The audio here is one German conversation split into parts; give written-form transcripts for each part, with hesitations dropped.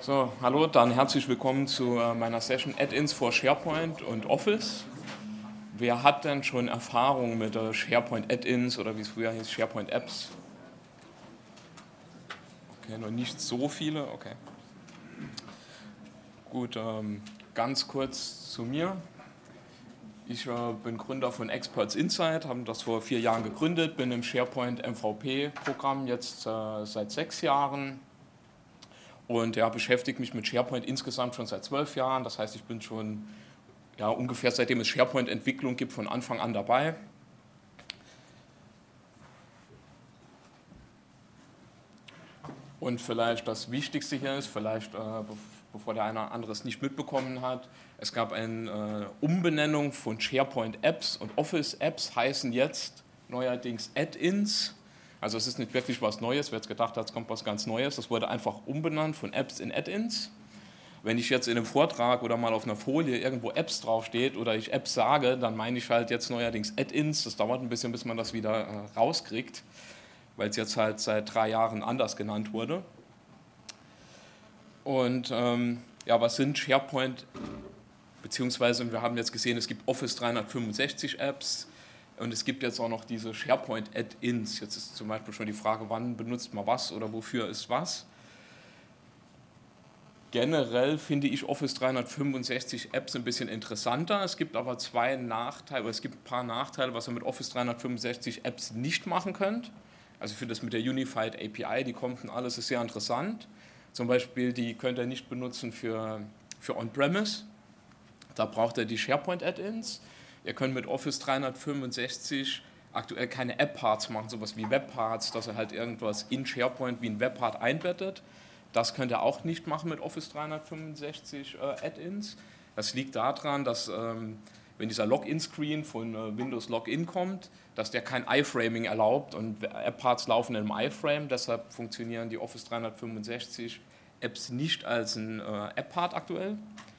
So, hallo, dann herzlich willkommen zu meiner Session Add-ins for SharePoint und Office. Wer hat denn schon Erfahrung mit SharePoint Add-ins oder wie es früher hieß, SharePoint Apps? Okay, noch nicht so viele, okay. Gut, ganz kurz zu mir. Ich bin Gründer von Experts Insight, haben das vor 4 Jahren gegründet, bin im SharePoint MVP-Programm jetzt seit 6 Jahren. Und ja, beschäftige mich mit SharePoint insgesamt schon seit 12 Jahren. Das heißt, ich bin schon ungefähr seitdem es SharePoint-Entwicklung gibt, von Anfang an dabei. Und vielleicht das Wichtigste hier ist, vielleicht bevor der eine oder andere es nicht mitbekommen hat, es gab eine Umbenennung von SharePoint Apps und Office Apps heißen jetzt neuerdings Add-ins. Also es ist nicht wirklich was Neues, wer jetzt gedacht hat, es kommt was ganz Neues, das wurde einfach umbenannt von Apps in Add-ins. Wenn ich jetzt in einem Vortrag oder mal auf einer Folie irgendwo Apps draufsteht oder ich Apps sage, dann meine ich halt jetzt neuerdings Add-ins. Das dauert ein bisschen, bis man das wieder rauskriegt, weil es jetzt halt seit 3 Jahren anders genannt wurde. Und was sind SharePoint, beziehungsweise wir haben jetzt gesehen, es gibt Office 365 Apps, und es gibt jetzt auch noch diese SharePoint Add-ins. Jetzt ist zum Beispiel schon die Frage, wann benutzt man was oder wofür ist was. Generell finde ich Office 365 Apps ein bisschen interessanter. Es gibt aber ein paar Nachteile, was ihr mit Office 365 Apps nicht machen könnt. Also für das mit der Unified API, die kommt und alles ist sehr interessant. Zum Beispiel, die könnt ihr nicht benutzen für On-Premise. Da braucht ihr die SharePoint Add-ins. Ihr könnt mit Office 365 aktuell keine App-Parts machen, sowas wie Web-Parts, dass ihr halt irgendwas in SharePoint wie ein Web-Part einbettet. Das könnt ihr auch nicht machen mit Office 365 Add-ins. Das liegt daran, dass wenn dieser Login-Screen von Windows Login kommt, dass der kein iFraming erlaubt und App-Parts laufen in einem iFrame. Deshalb funktionieren die Office 365 Apps nicht als ein App-Part aktuell.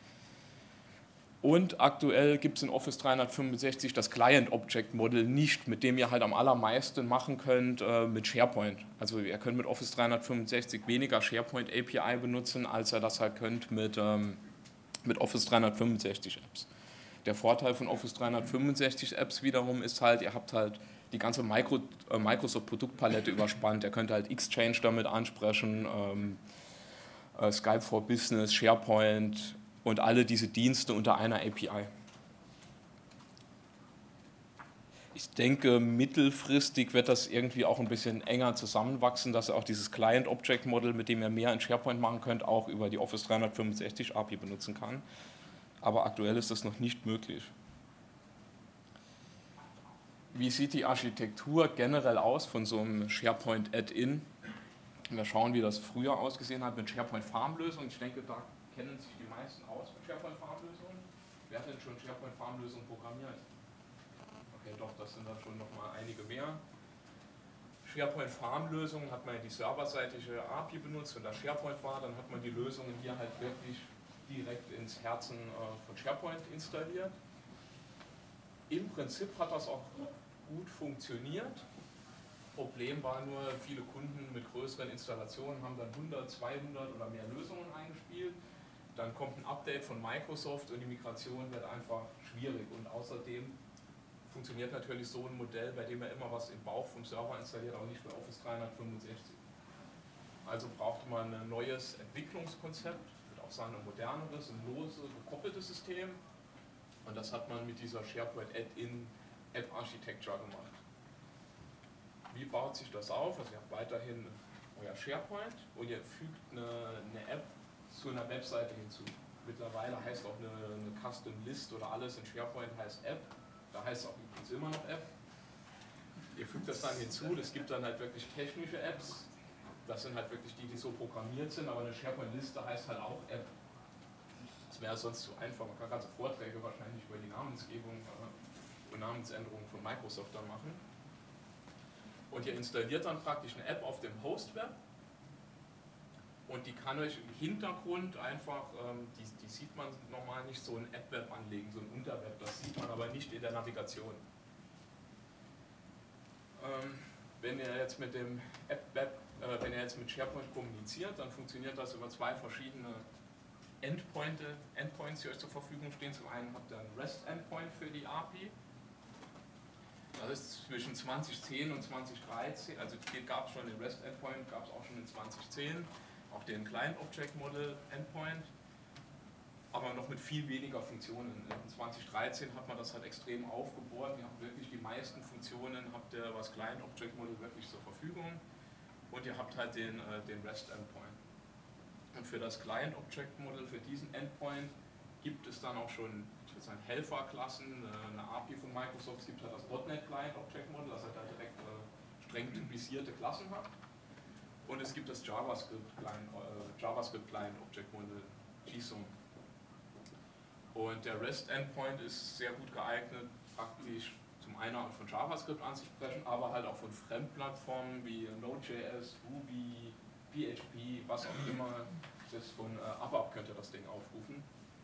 Und aktuell gibt es in Office 365 das Client-Object-Model nicht, mit dem ihr halt am allermeisten machen könnt mit SharePoint. Also ihr könnt mit Office 365 weniger SharePoint API benutzen, als ihr das halt könnt mit Office 365 Apps. Der Vorteil von Office 365 Apps wiederum ist halt, ihr habt halt die ganze Microsoft-Produktpalette überspannt. Ihr könnt halt Exchange damit ansprechen, Skype for Business, SharePoint und alle diese Dienste unter einer API. Ich denke, mittelfristig wird das irgendwie auch ein bisschen enger zusammenwachsen, dass ihr auch dieses Client-Object-Model, mit dem ihr mehr in SharePoint machen könnt, auch über die Office 365 API benutzen kann. Aber aktuell ist das noch nicht möglich. Wie sieht die Architektur generell aus von so einem SharePoint Add-in? Wir schauen, wie das früher ausgesehen hat mit SharePoint Farm-Lösungen. Ich denke, da kennen sich die meisten aus mit SharePoint Farm-Lösungen. Wer hat denn schon SharePoint Farm-Lösungen programmiert? Okay, doch, das sind dann schon nochmal einige mehr. SharePoint Farm-Lösungen hat man ja die serverseitige API benutzt, wenn da SharePoint war, dann hat man die Lösungen hier halt wirklich direkt ins Herzen von SharePoint installiert. Im Prinzip hat das auch gut funktioniert. Problem war nur, viele Kunden mit größeren Installationen haben dann 100, 200 oder mehr Lösungen eingespielt. Dann kommt ein Update von Microsoft und die Migration wird einfach schwierig. Und außerdem funktioniert natürlich so ein Modell, bei dem er immer was im Bauch vom Server installiert, aber nicht für Office 365. Also braucht man ein neues Entwicklungskonzept, ich würde auch sagen ein moderneres, ein lose, gekoppeltes System. Und das hat man mit dieser SharePoint Add-in App Architecture gemacht. Wie baut sich das auf? Also ihr habt weiterhin euer SharePoint und ihr fügt eine App zu einer Webseite hinzu. Mittlerweile heißt auch eine Custom List oder alles in SharePoint heißt App. Da heißt es auch übrigens immer noch App. Ihr fügt das dann hinzu, es gibt dann halt wirklich technische Apps. Das sind halt wirklich die so programmiert sind, aber eine SharePoint-Liste heißt halt auch App. Das wäre sonst zu einfach. Man kann ganze Vorträge wahrscheinlich über die Namensgebung und Namensänderungen von Microsoft dann machen. Und ihr installiert dann praktisch eine App auf dem Host-Web und die kann euch im Hintergrund einfach, die sieht man normal nicht, so ein App-Web anlegen, so ein Unterweb, das sieht man aber nicht in der Navigation. wenn ihr jetzt mit dem wenn ihr jetzt mit SharePoint kommuniziert, dann funktioniert das über zwei verschiedene Endpoints, die euch zur Verfügung stehen. Zum einen habt ihr ein REST-Endpoint für die API. Das ist zwischen 2010 und 2013, also gab es schon den REST-Endpoint, gab es auch schon in 2010, auch den Client Object Model Endpoint, aber noch mit viel weniger Funktionen. In 2013 hat man das halt extrem aufgebohrt. Ihr habt wirklich die meisten Funktionen, habt ihr was Client Object Model wirklich zur Verfügung und ihr habt halt den REST Endpoint. Und für das Client Object Model, für diesen Endpoint, gibt es dann auch schon Helferklassen, eine API von Microsoft. Es gibt halt das .NET Client Object Model, das halt direkt streng typisierte Klassen hat. Und es gibt das JavaScript Client Object Model, JSON. Und der REST Endpoint ist sehr gut geeignet, praktisch zum einen von JavaScript anzusprechen, aber halt auch von Fremdplattformen wie Node.js, Ruby, PHP, was auch immer. Das von ABAP könnt ihr das Ding aufrufen.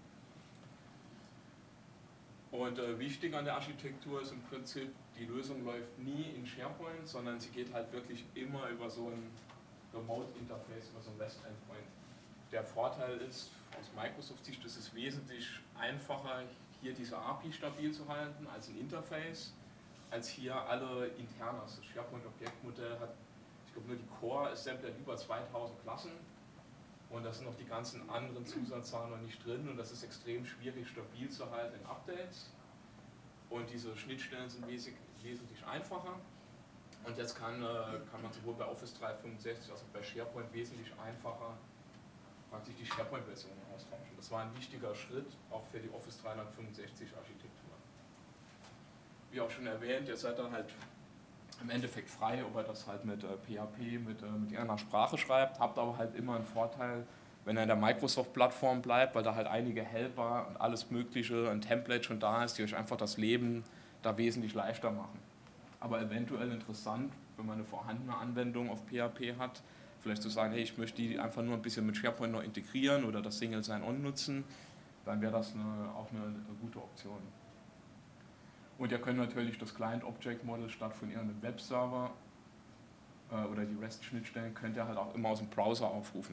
Und wichtig an der Architektur ist im Prinzip, die Lösung läuft nie in SharePoint, sondern sie geht halt wirklich immer über so ein Remote-Interface, über so ein REST-Endpoint. Der Vorteil ist, aus Microsoft-Sicht ist es wesentlich einfacher, hier diese API stabil zu halten als ein Interface, als hier alle Internas. Das SharePoint-Objektmodell hat, ich glaube nur die Core-Assembler über 2000 Klassen und da sind noch die ganzen anderen Zusatzzahlen noch nicht drin und das ist extrem schwierig stabil zu halten in Updates. Und diese Schnittstellen sind wesentlich einfacher. Und jetzt kann man sowohl bei Office 365 als auch bei SharePoint wesentlich einfacher praktisch die SharePoint-Versionen austauschen. Das war ein wichtiger Schritt auch für die Office 365-Architektur. Wie auch schon erwähnt, ihr seid dann halt im Endeffekt frei, ob ihr das halt mit PHP, mit irgendeiner Sprache schreibt, habt aber halt immer einen Vorteil, wenn ihr in der Microsoft-Plattform bleibt, weil da halt einige Helper und alles Mögliche, ein Template schon da ist, die euch einfach das Leben da wesentlich leichter machen. Aber eventuell interessant, wenn man eine vorhandene Anwendung auf PHP hat, vielleicht zu sagen, hey, ich möchte die einfach nur ein bisschen mit SharePoint noch integrieren oder das Single Sign-On nutzen, dann wäre das auch eine gute Option. Und ihr könnt natürlich das Client Object Model statt von irgendeinem Webserver oder die REST-Schnittstellen könnt ihr halt auch immer aus dem Browser aufrufen.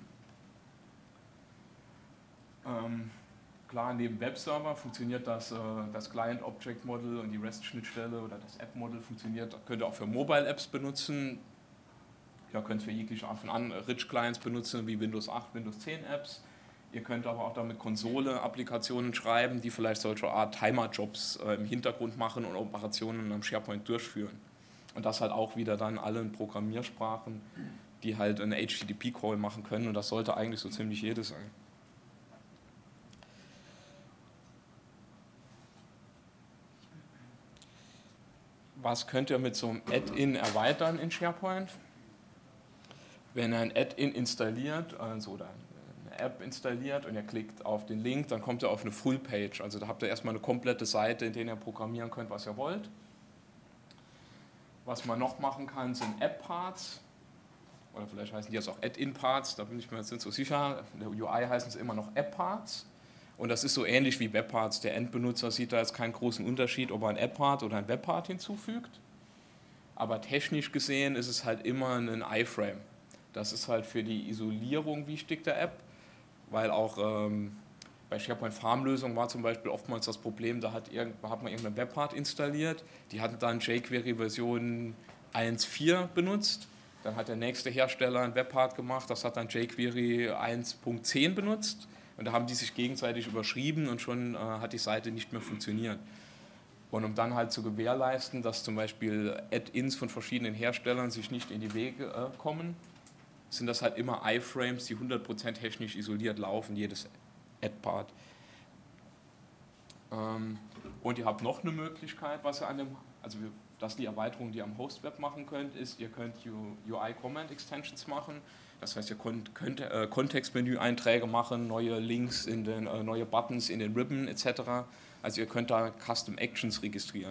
Klar, neben Webserver funktioniert das Client Object Model und die REST-Schnittstelle oder das App-Model funktioniert, könnt ihr auch für Mobile-Apps benutzen. Ihr könnt für jegliche Art von Rich-Clients benutzen, wie Windows 8, Windows 10 Apps. Ihr könnt aber auch damit Konsole-Applikationen schreiben, die vielleicht solche Art Timer-Jobs im Hintergrund machen und Operationen am SharePoint durchführen. Und das halt auch wieder dann alle in Programmiersprachen, die halt einen HTTP-Call machen können. Und das sollte eigentlich so ziemlich jedes sein. Was könnt ihr mit so einem Add-in erweitern in SharePoint? Wenn ihr ein Add-in installiert, also oder eine App installiert und ihr klickt auf den Link, dann kommt ihr auf eine Full-Page. Also da habt ihr erstmal eine komplette Seite, in der ihr programmieren könnt, was ihr wollt. Was man noch machen kann, sind App-Parts. Oder vielleicht heißen die jetzt auch Add-in-Parts, da bin ich mir jetzt nicht so sicher. In der UI heißen sie immer noch App-Parts. Und das ist so ähnlich wie Web-Parts. Der Endbenutzer sieht da jetzt keinen großen Unterschied, ob er ein App-Part oder ein Web-Part hinzufügt. Aber technisch gesehen ist es halt immer ein iframe. Das ist halt für die Isolierung wichtig der App, weil auch bei SharePoint Farm-Lösungen war zum Beispiel oftmals das Problem, da hat man irgendeine Webpart installiert, die hatten dann jQuery Version 1.4 benutzt, dann hat der nächste Hersteller ein Webpart gemacht, das hat dann jQuery 1.10 benutzt und da haben die sich gegenseitig überschrieben und schon hat die Seite nicht mehr funktioniert. Und um dann halt zu gewährleisten, dass zum Beispiel Add-ins von verschiedenen Herstellern sich nicht in die Wege kommen, sind das halt immer iframes, die 100% technisch isoliert laufen, jedes Add-Part. Und ihr habt noch eine Möglichkeit, was ihr also das ist die Erweiterung, die ihr am Host-Web machen könnt, ist, ihr könnt UI-Command-Extensions machen. Das heißt, ihr könnt Kontextmenü-Einträge machen, neue Links, neue Buttons in den Ribbon etc. Also ihr könnt da Custom Actions registrieren.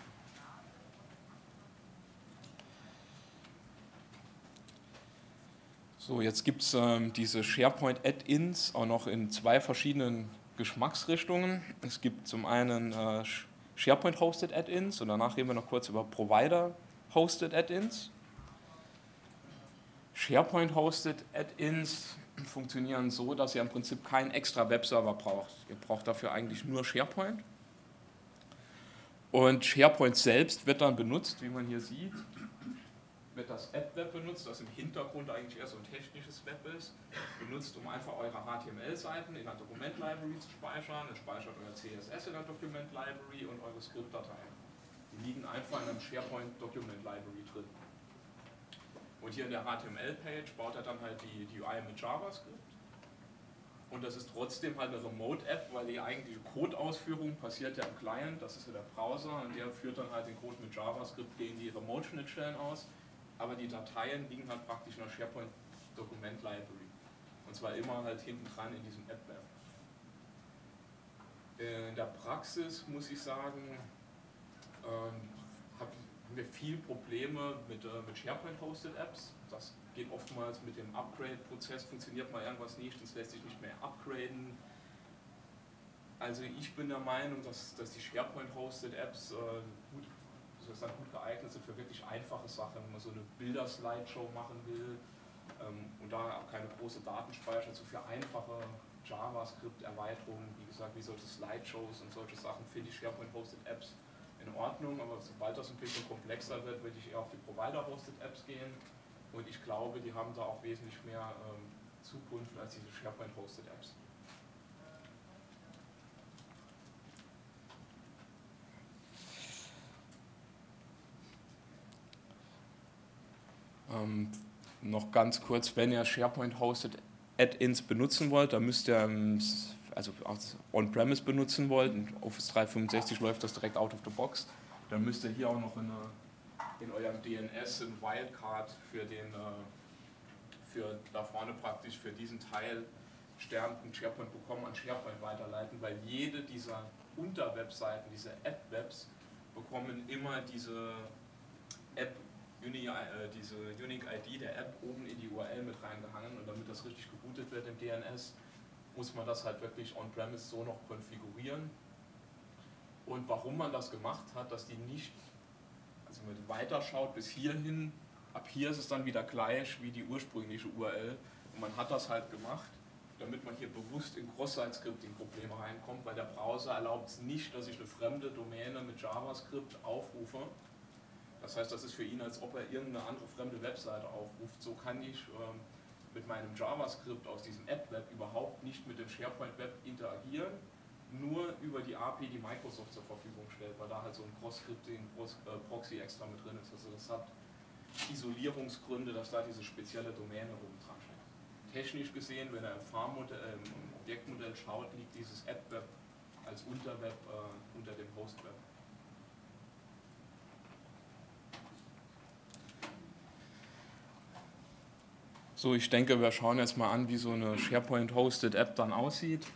So, jetzt gibt es diese SharePoint-Add-ins auch noch in zwei verschiedenen Geschmacksrichtungen. Es gibt zum einen SharePoint-Hosted Add-ins und danach reden wir noch kurz über Provider-Hosted Add-ins. SharePoint-Hosted Add-ins funktionieren so, dass ihr im Prinzip keinen extra Webserver braucht. Ihr braucht dafür eigentlich nur SharePoint. Und SharePoint selbst wird dann benutzt, wie man hier sieht, wird das App-Web benutzt, das im Hintergrund eigentlich eher so ein technisches Web ist, benutzt, um einfach eure HTML-Seiten in einer Dokument-Library zu speichern. Ihr speichert euer CSS in der Dokument-Library und eure Skriptdateien. Die liegen einfach in einem SharePoint-Document-Library drin. Und hier in der HTML-Page baut er dann halt die UI mit JavaScript. Und das ist trotzdem halt eine Remote-App, weil die eigentliche Code-Ausführung passiert ja im Client, das ist ja der Browser, und der führt dann halt den Code mit JavaScript gegen die Remote-Schnittstellen aus. Aber die Dateien liegen halt praktisch in der SharePoint Document Library. Und zwar immer halt hinten dran in diesem App-Web. In der Praxis muss ich sagen, haben wir viel Probleme mit SharePoint-Hosted Apps. Das geht oftmals mit dem Upgrade-Prozess, funktioniert mal irgendwas nicht, das lässt sich nicht mehr upgraden. Also ich bin der Meinung, dass die SharePoint-Hosted Apps gut geeignet sind für wirklich einfache Sachen, wenn man so eine Bilder-Slideshow machen will und da auch keine große Datenspeicher, so für einfache JavaScript-Erweiterungen, wie gesagt, wie solche Slideshows und solche Sachen, finde ich SharePoint-Hosted Apps in Ordnung, aber sobald das ein bisschen komplexer wird, würde ich eher auf die Provider-Hosted Apps gehen und ich glaube, die haben da auch wesentlich mehr Zukunft als diese SharePoint-Hosted Apps. Noch ganz kurz, wenn ihr SharePoint-Hosted Add-ins benutzen wollt, dann müsst ihr also On-Premise benutzen wollt, in Office 365 läuft das direkt out of the box, dann müsst ihr hier auch noch in eurem DNS ein Wildcard für da vorne praktisch für diesen Teil Stern.SharePoint bekommen an SharePoint weiterleiten, weil jede dieser Unterwebseiten, diese App-Webs, bekommen immer diese diese Unique ID der App oben in die URL mit reingehangen und damit das richtig gebootet wird im DNS, muss man das halt wirklich on-premise so noch konfigurieren. Und warum man das gemacht hat, dass die nicht, also wenn man weiterschaut bis hierhin, ab hier ist es dann wieder gleich wie die ursprüngliche URL und man hat das halt gemacht, damit man hier bewusst in Cross-Site-Scripting-Probleme reinkommt, weil der Browser erlaubt es nicht, dass ich eine fremde Domäne mit JavaScript aufrufe. Das heißt, das ist für ihn, als ob er irgendeine andere fremde Webseite aufruft. So kann ich mit meinem JavaScript aus diesem App-Web überhaupt nicht mit dem SharePoint-Web interagieren, nur über die API, die Microsoft zur Verfügung stellt, weil da halt so ein Cross-Scripting-Proxy extra mit drin ist. Also das hat Isolierungsgründe, dass da diese spezielle Domäne rum dran steht. Technisch gesehen, wenn er im Objektmodell schaut, liegt dieses App-Web als Unterweb unter dem Host-Web. So, ich denke, wir schauen jetzt mal an, wie so eine SharePoint-Hosted App dann aussieht.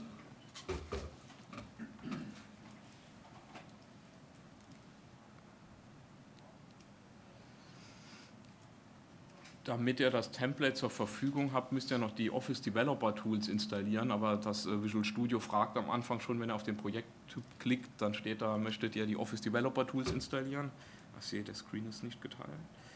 Damit ihr das Template zur Verfügung habt, müsst ihr noch die Office Developer Tools installieren, aber das Visual Studio fragt am Anfang schon, wenn ihr auf den Projekttyp klickt, dann steht da, möchtet ihr die Office Developer Tools installieren. Ach, seht, der Screen ist nicht geteilt.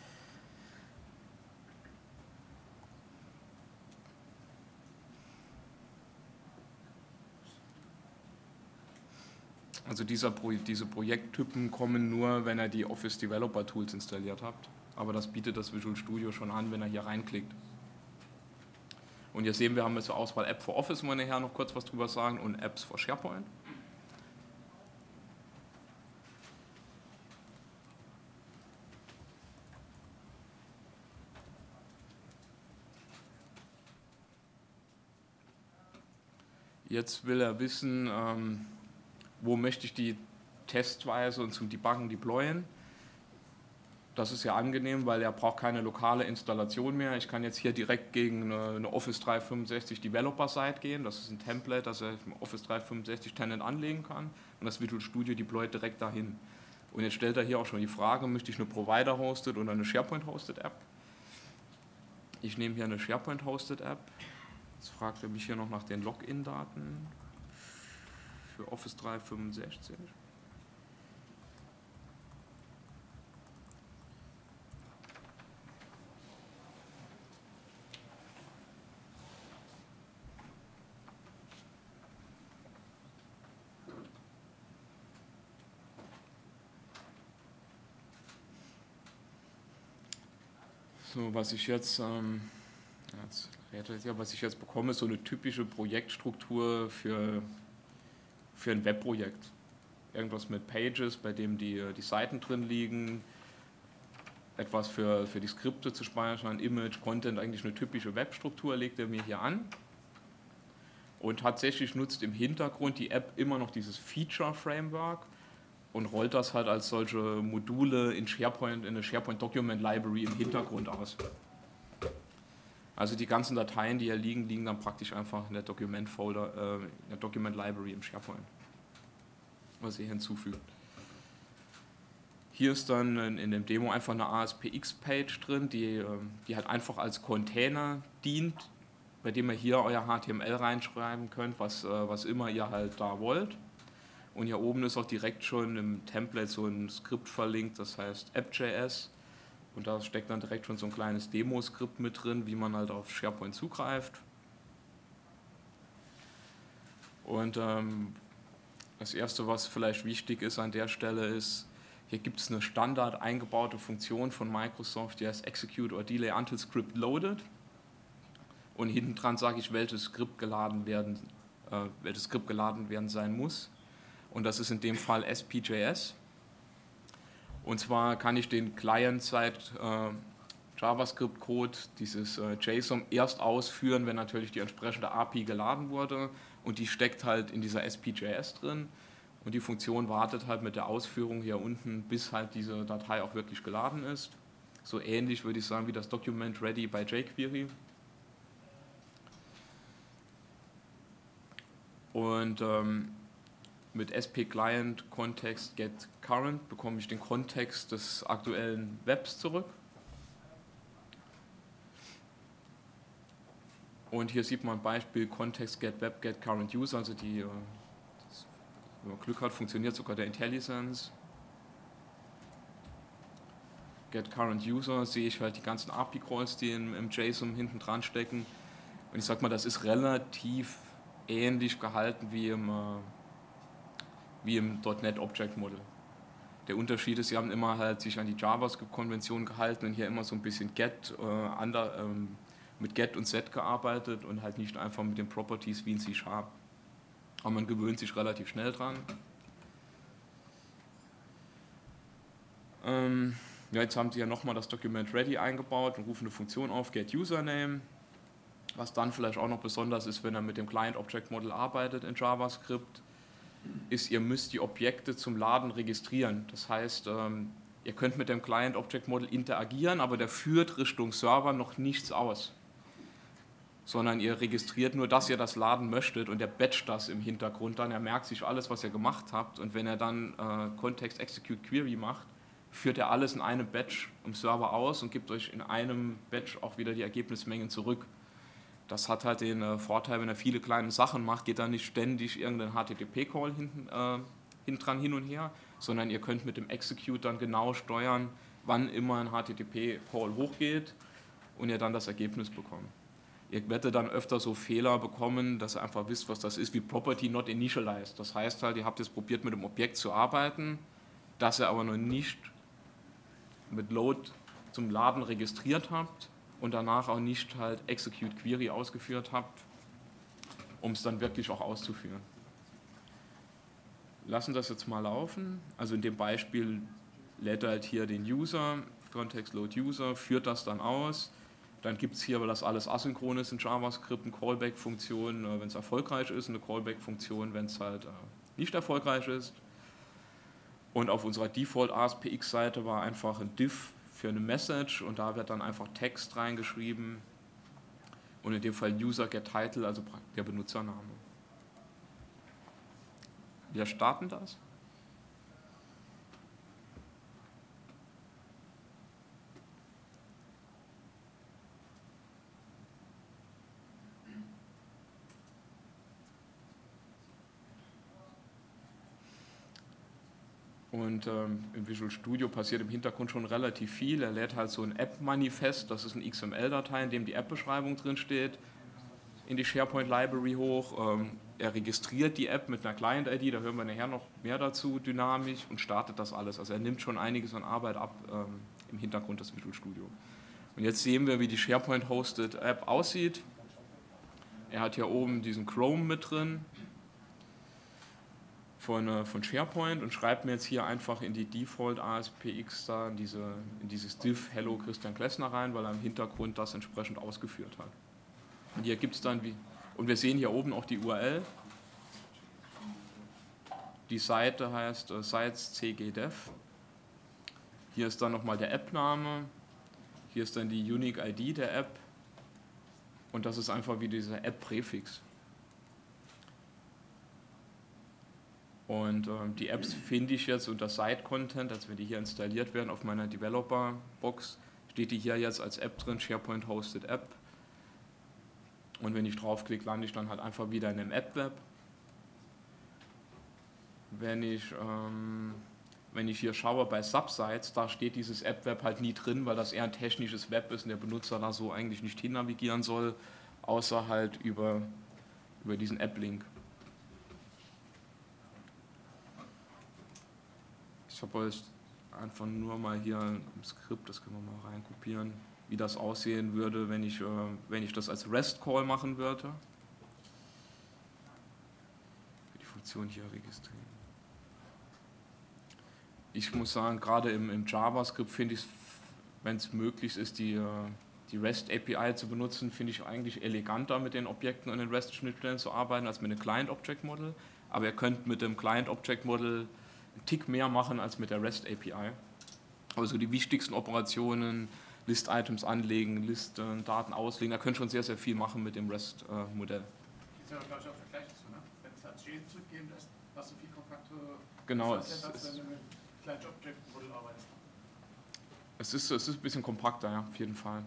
Also diese Projekttypen kommen nur, wenn ihr die Office Developer Tools installiert habt. Aber das bietet das Visual Studio schon an, wenn ihr hier reinklickt. Und jetzt sehen wir, haben wir zur Auswahl App for Office, wollen wir nachher noch kurz was drüber sagen, und Apps for SharePoint. Jetzt will er wissen, wo möchte ich die testweise und zum Debuggen deployen. Das ist ja angenehm, weil er braucht keine lokale Installation mehr. Ich kann jetzt hier direkt gegen eine Office 365 Developer Site gehen. Das ist ein Template, das er im Office 365 Tenant anlegen kann. Und das Visual Studio deployt direkt dahin. Und jetzt stellt er hier auch schon die Frage, möchte ich eine Provider-Hosted oder eine SharePoint-Hosted App? Ich nehme hier eine SharePoint-Hosted App. Jetzt fragt er mich hier noch nach den Login-Daten für Office 365. So, was ich jetzt bekomme, ist so eine typische Projektstruktur für ein Webprojekt. Irgendwas mit Pages, bei dem die Seiten drin liegen, etwas für die Skripte zu speichern, Image, Content, eigentlich eine typische Webstruktur legt er mir hier an. Und tatsächlich nutzt im Hintergrund die App immer noch dieses Feature-Framework und rollt das halt als solche Module in eine SharePoint Document Library im Hintergrund aus. Also die ganzen Dateien, die hier liegen, liegen dann praktisch einfach in der Document Library im SharePoint, was ihr hinzufügt. Hier ist dann in dem Demo einfach eine ASPX-Page drin, die halt einfach als Container dient, bei dem ihr hier euer HTML reinschreiben könnt, was immer ihr halt da wollt. Und hier oben ist auch direkt schon im Template so ein Skript verlinkt, das heißt app.js. Und da steckt dann direkt schon so ein kleines Demo-Skript mit drin, wie man halt auf SharePoint zugreift. Und das Erste, was vielleicht wichtig ist an der Stelle, ist, hier gibt es eine standard eingebaute Funktion von Microsoft, die heißt Execute or Delay Until Script Loaded. Und hinten dran sage ich, welches Skript geladen werden sein muss. Und das ist in dem Fall SPJS. Und zwar kann ich den Client-Side JavaScript-Code, dieses JSON, erst ausführen, wenn natürlich die entsprechende API geladen wurde. Und die steckt halt in dieser SPJS drin. Und die Funktion wartet halt mit der Ausführung hier unten, bis halt diese Datei auch wirklich geladen ist. So ähnlich würde ich sagen wie das Document Ready bei jQuery. Und mit SP-Client Context Get Current bekomme ich den Kontext des aktuellen Webs zurück. Und hier sieht man ein Beispiel Context Get Web Get Current User, also wenn man Glück hat, funktioniert sogar der IntelliSense. Get Current User sehe ich halt die ganzen API-Calls, die im JSON hinten dran stecken. Und ich sag mal, das ist relativ ähnlich gehalten wie im .NET Object Model. Der Unterschied ist, sie haben immer halt sich an die JavaScript-Konvention gehalten und hier immer so ein bisschen mit Get und Set gearbeitet und halt nicht einfach mit den Properties wie in C#. Aber man gewöhnt sich relativ schnell dran. Ja, jetzt haben sie ja nochmal das Document Ready eingebaut und rufen eine Funktion auf, Get Username. Was dann vielleicht auch noch besonders ist, wenn er mit dem Client Object Model arbeitet in JavaScript, ist, ihr müsst die Objekte zum Laden registrieren. Das heißt, ihr könnt mit dem Client Object Model interagieren, aber der führt Richtung Server noch nichts aus. Sondern ihr registriert nur, dass ihr das laden möchtet und er batcht das im Hintergrund dann. Er merkt sich alles, was ihr gemacht habt und wenn er dann Context Execute Query macht, führt er alles in einem Batch im Server aus und gibt euch in einem Batch auch wieder die Ergebnismengen zurück. Das hat halt den Vorteil, wenn er viele kleine Sachen macht, geht da nicht ständig irgendein HTTP-Call hinten dran hin und her, sondern ihr könnt mit dem Execute dann genau steuern, wann immer ein HTTP-Call hochgeht und ihr dann das Ergebnis bekommt. Ihr werdet dann öfter so Fehler bekommen, dass ihr einfach wisst, was das ist, wie Property not initialized. Das heißt halt, ihr habt jetzt probiert, mit dem Objekt zu arbeiten, das ihr aber noch nicht mit Load zum Laden registriert habt und danach auch nicht halt Execute Query ausgeführt habt, um es dann wirklich auch auszuführen. Lassen das jetzt mal laufen. Also in dem Beispiel lädt er halt hier den User, Context Load User, führt das dann aus. Dann gibt es hier, weil das alles asynchron ist in JavaScript, eine Callback-Funktion, wenn es erfolgreich ist, eine Callback-Funktion, wenn es halt nicht erfolgreich ist. Und auf unserer Default ASPX-Seite war einfach ein Div für eine Message und da wird dann einfach Text reingeschrieben und in dem Fall User Get Title, also der Benutzername. Wir starten das. Und im Visual Studio passiert im Hintergrund schon relativ viel. Er lädt halt so ein App-Manifest, das ist eine XML-Datei, in dem die App-Beschreibung drin steht, in die SharePoint-Library hoch. Er registriert die App mit einer Client-ID, da hören wir nachher noch mehr dazu, dynamisch, und startet das alles. Also er nimmt schon einiges an Arbeit ab im Hintergrund des Visual Studio. Und jetzt sehen wir, wie die SharePoint Hosted App aussieht. Er hat hier oben diesen Chrome mit drin von SharePoint und schreibt mir jetzt hier einfach in die Default ASPX da in dieses Div Hello Christian Klessner rein, weil er im Hintergrund das entsprechend ausgeführt hat. Und hier gibt es dann, und wir sehen hier oben auch die URL. Die Seite heißt Sites CGDev. Hier ist dann nochmal der App-Name. Hier ist dann die Unique ID der App. Und das ist einfach wie dieser App-Präfix. Und die Apps finde ich jetzt unter Site-Content, als wenn die hier installiert werden auf meiner Developer-Box, steht die hier jetzt als App drin, SharePoint Hosted App. Und wenn ich draufklicke, lande ich dann halt einfach wieder in einem App-Web. Wenn ich hier schaue bei Subsites, da steht dieses App-Web halt nie drin, weil das eher ein technisches Web ist und der Benutzer da so eigentlich nicht hin navigieren soll, außer halt über diesen App-Link. Ich habe jetzt einfach nur mal hier im Skript, das können wir mal reinkopieren, wie das aussehen würde, wenn ich das als REST-Call machen würde. Die Funktion hier registrieren. Ich muss sagen, gerade im JavaScript finde ich es, wenn es möglich ist, die REST-API zu benutzen, finde ich eigentlich eleganter mit den Objekten und den REST-Schnittstellen zu arbeiten, als mit dem Client-Object-Model. Aber ihr könnt mit dem Client-Object-Model einen Tick mehr machen als mit der REST-API. Also die wichtigsten Operationen, List-Items anlegen, Listen, Daten auslegen, da könnt ihr schon sehr, sehr viel machen mit dem REST-Modell. Gibt es ja, glaube ich, auch Vergleiche zu, ne? Wenn es als JSON zurückgeben lässt, hast du viel kompakte... Genau. Client-Object-Model arbeitest. Es ist ein bisschen kompakter, ja, auf jeden Fall.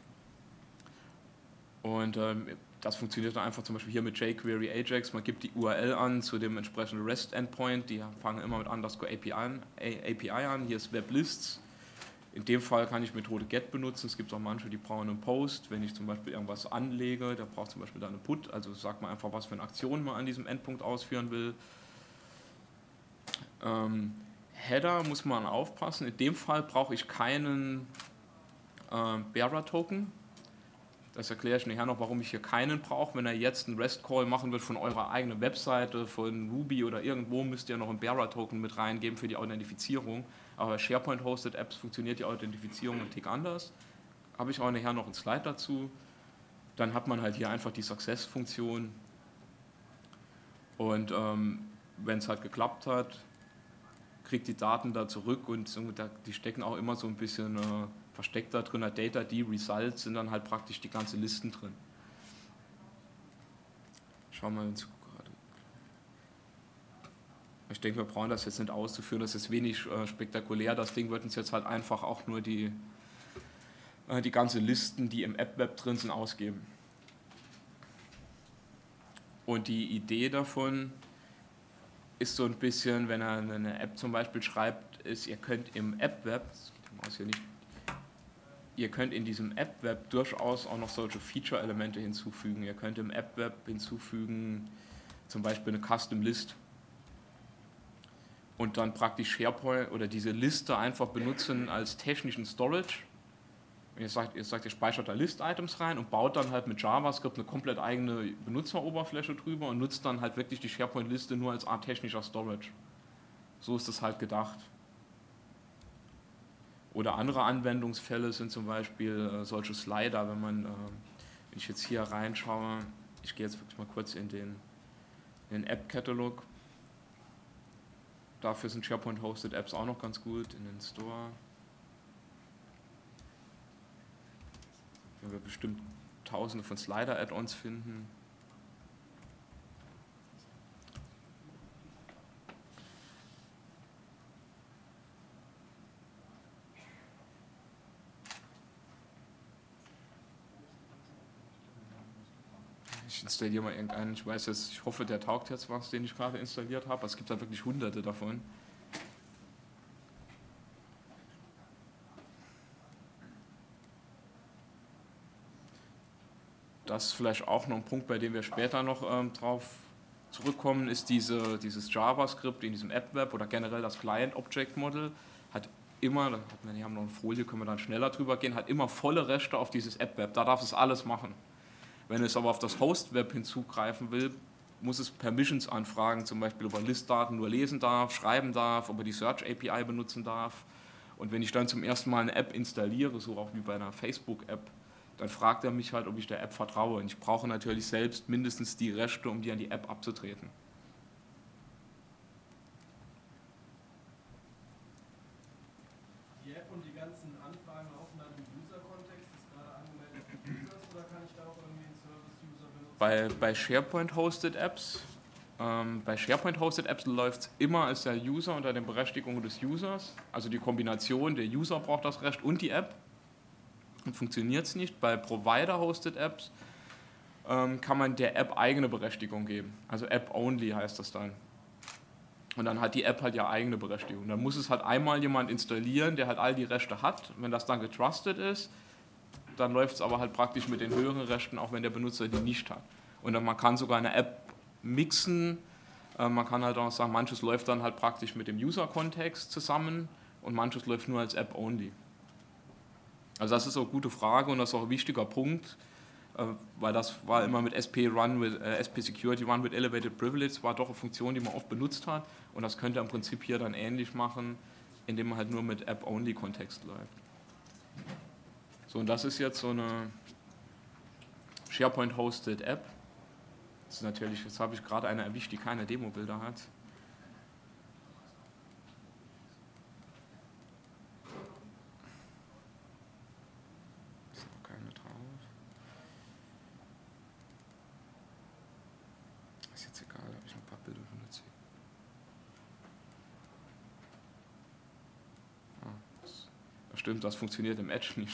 Und das funktioniert dann einfach zum Beispiel hier mit jQuery Ajax. Man gibt die URL an zu dem entsprechenden REST-Endpoint. Die fangen immer mit _API an. Hier ist WebLists. In dem Fall kann ich Methode GET benutzen. Es gibt auch manche, die brauchen einen Post. Wenn ich zum Beispiel irgendwas anlege, der braucht zum Beispiel dann eine Put. Also sagt man einfach, was für eine Aktion man an diesem Endpunkt ausführen will. Header muss man aufpassen. In dem Fall brauche ich keinen Bearer-Token. Das erkläre ich nachher noch, warum ich hier keinen brauche. Wenn er jetzt einen REST-Call machen wird von eurer eigenen Webseite, von Ruby oder irgendwo, müsst ihr noch einen Bearer-Token mit reingeben für die Authentifizierung. Aber bei SharePoint-Hosted Apps funktioniert die Authentifizierung einen Tick anders. Habe ich auch nachher noch einen Slide dazu. Dann hat man halt hier einfach die Success-Funktion. Und wenn es halt geklappt hat, kriegt die Daten da zurück und die stecken auch immer so ein bisschen versteckt da drin. Data, die Results sind dann halt praktisch die ganze Listen drin. Schauen wir uns gerade. Ich denke, wir brauchen das jetzt nicht auszuführen, das ist wenig spektakulär. Das Ding wird uns jetzt halt einfach auch nur die ganze Listen, die im App-Web drin sind, ausgeben. Und die Idee davon ist so ein bisschen, wenn er eine App zum Beispiel schreibt, ist, ihr könnt im App-Web, das geht die Maus hier nicht, ihr könnt in diesem App-Web durchaus auch noch solche Feature-Elemente hinzufügen. Ihr könnt im App-Web hinzufügen, zum Beispiel eine Custom-List. Und dann praktisch SharePoint oder diese Liste einfach benutzen als technischen Storage. Ihr sagt, ihr speichert da List-Items rein und baut dann halt mit JavaScript eine komplett eigene Benutzeroberfläche drüber und nutzt dann halt wirklich die SharePoint-Liste nur als Art technischer Storage. So ist das halt gedacht. Oder andere Anwendungsfälle sind zum Beispiel solche Slider, wenn ich jetzt hier reinschaue, ich gehe jetzt wirklich mal kurz in den App-Katalog. Dafür sind SharePoint-Hosted Apps auch noch ganz gut, in den Store. Wenn wir bestimmt tausende von Slider-Add-ons finden. Ich installiere mal irgendeinen, ich weiß jetzt, ich hoffe, der taugt jetzt was, den ich gerade installiert habe. Es gibt da wirklich hunderte davon. Das ist vielleicht auch noch ein Punkt, bei dem wir später noch drauf zurückkommen, ist dieses JavaScript in diesem App-Web oder generell das Client-Object-Model hat immer, wir haben noch eine Folie, können wir dann schneller drüber gehen, hat immer volle Rechte auf dieses App-Web. Da darf es alles machen. Wenn es aber auf das Host-Web hinzugreifen will, muss es Permissions anfragen, zum Beispiel ob er Listdaten nur lesen darf, schreiben darf, ob er die Search API benutzen darf. Und wenn ich dann zum ersten Mal eine App installiere, so auch wie bei einer Facebook-App, dann fragt er mich halt, ob ich der App vertraue. Und ich brauche natürlich selbst mindestens die Rechte, um die an die App abzutreten. Die App und die ganzen Anfragen laufen dann im User-Kontext, ist gerade angemeldet für Users, oder kann ich da auch irgendwie einen Service-User benutzen? Bei SharePoint-Hosted Apps läuft es immer als der User unter den Berechtigungen des Users. Also die Kombination, der User braucht das Recht und die App. Und funktioniert es nicht. Bei Provider-Hosted Apps kann man der App eigene Berechtigung geben. Also App-Only heißt das dann. Und dann hat die App halt ja eigene Berechtigung. Dann muss es halt einmal jemand installieren, der halt all die Rechte hat. Wenn das dann getrusted ist, dann läuft es aber halt praktisch mit den höheren Rechten, auch wenn der Benutzer die nicht hat. Und dann man kann sogar eine App mixen. Man kann halt auch sagen, manches läuft dann halt praktisch mit dem User-Kontext zusammen und manches läuft nur als App-Only. Also das ist auch eine gute Frage und das ist auch ein wichtiger Punkt, weil das war immer mit SP Security Run with Elevated Privilege, war doch eine Funktion, die man oft benutzt hat und das könnte im Prinzip hier dann ähnlich machen, indem man halt nur mit App-Only-Kontext läuft. So, und das ist jetzt so eine SharePoint-Hosted App. Das ist natürlich, jetzt habe ich gerade eine erwischt, die keine Demo-Bilder hat. Ist noch keine drauf. Ist jetzt egal, habe ich noch ein paar Bilder benutzt. Das stimmt, das funktioniert im Edge nicht.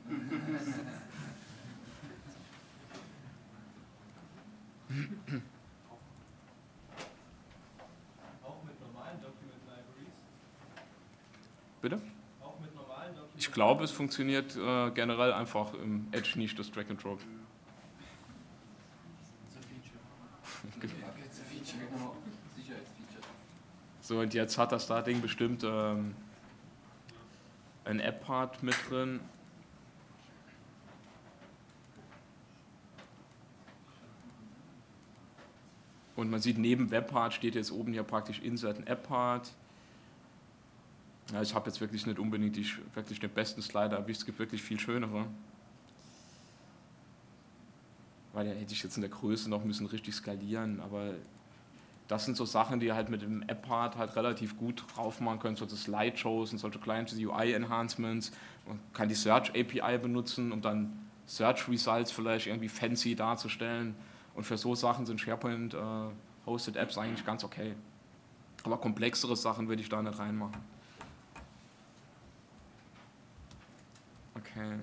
Auch mit normalen Document Libraries? Bitte? Auch mit normalen Document Ich glaube, es funktioniert generell einfach im Edge nicht, das Drag and Drop. Genau. Sicherheitsfeature. So, und jetzt hat das Ding bestimmt ein App-Part mit drin. Und man sieht, neben Webpart steht jetzt oben hier praktisch Insert ein App-Part. Ja, ich habe jetzt wirklich nicht unbedingt wirklich den besten Slider, aber es gibt wirklich viel schönere. Weil da hätte ich jetzt in der Größe noch ein bisschen richtig skalieren, aber das sind so Sachen, die halt mit dem App-Part halt relativ gut drauf machen können, solche Slideshows und solche kleinen UI-Enhancements. Man kann die Search API benutzen, um dann Search Results vielleicht irgendwie fancy darzustellen. Und für so Sachen sind SharePoint-Hosted Apps eigentlich ganz okay. Aber komplexere Sachen würde ich da nicht reinmachen. Okay.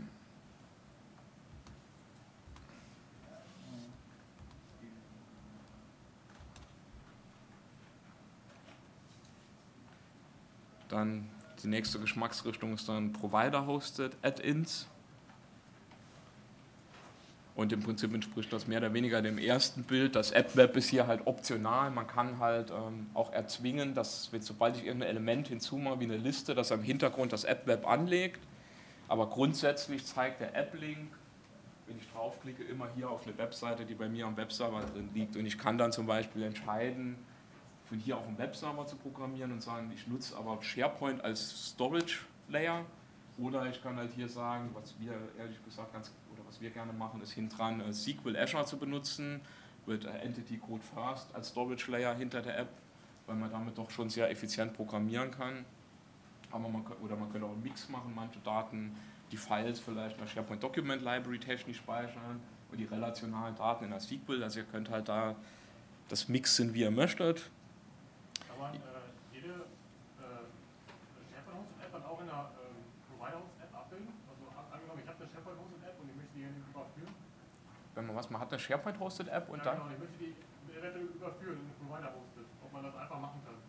Dann die nächste Geschmacksrichtung ist dann Provider-Hosted Add-ins. Und im Prinzip entspricht das mehr oder weniger dem ersten Bild. Das App-Web ist hier halt optional. Man kann halt auch erzwingen, dass, sobald ich irgendein Element hinzumache, wie eine Liste, dass er im Hintergrund das App-Web anlegt. Aber grundsätzlich zeigt der App-Link, wenn ich draufklicke, immer hier auf eine Webseite, die bei mir am Webserver drin liegt. Und ich kann dann zum Beispiel entscheiden, von hier auf dem Webserver zu programmieren und sagen, ich nutze aber SharePoint als Storage-Layer. Oder ich kann halt hier sagen, was wir ehrlich gesagt was wir gerne machen, ist hintran SQL Azure zu benutzen, mit Entity Code First als Storage Layer hinter der App, weil man damit doch schon sehr effizient programmieren kann. Aber man könnte auch einen Mix machen, manche Daten, die Files vielleicht in der SharePoint Document Library technisch speichern und die relationalen Daten in der SQL. Also ihr könnt halt da das mixen, wie ihr möchtet. Kann man jede SharePoint-Hosted-App dann auch in einer Provider-Hosted-App abbilden? Also angenommen, ich habe eine SharePoint-Hosted-App und ich möchte die überführen. Wenn man man hat eine SharePoint-Hosted-App und dann... Genau, ich möchte die eventuell überführen in eine Provider-Hosted, ob man das einfach machen kann.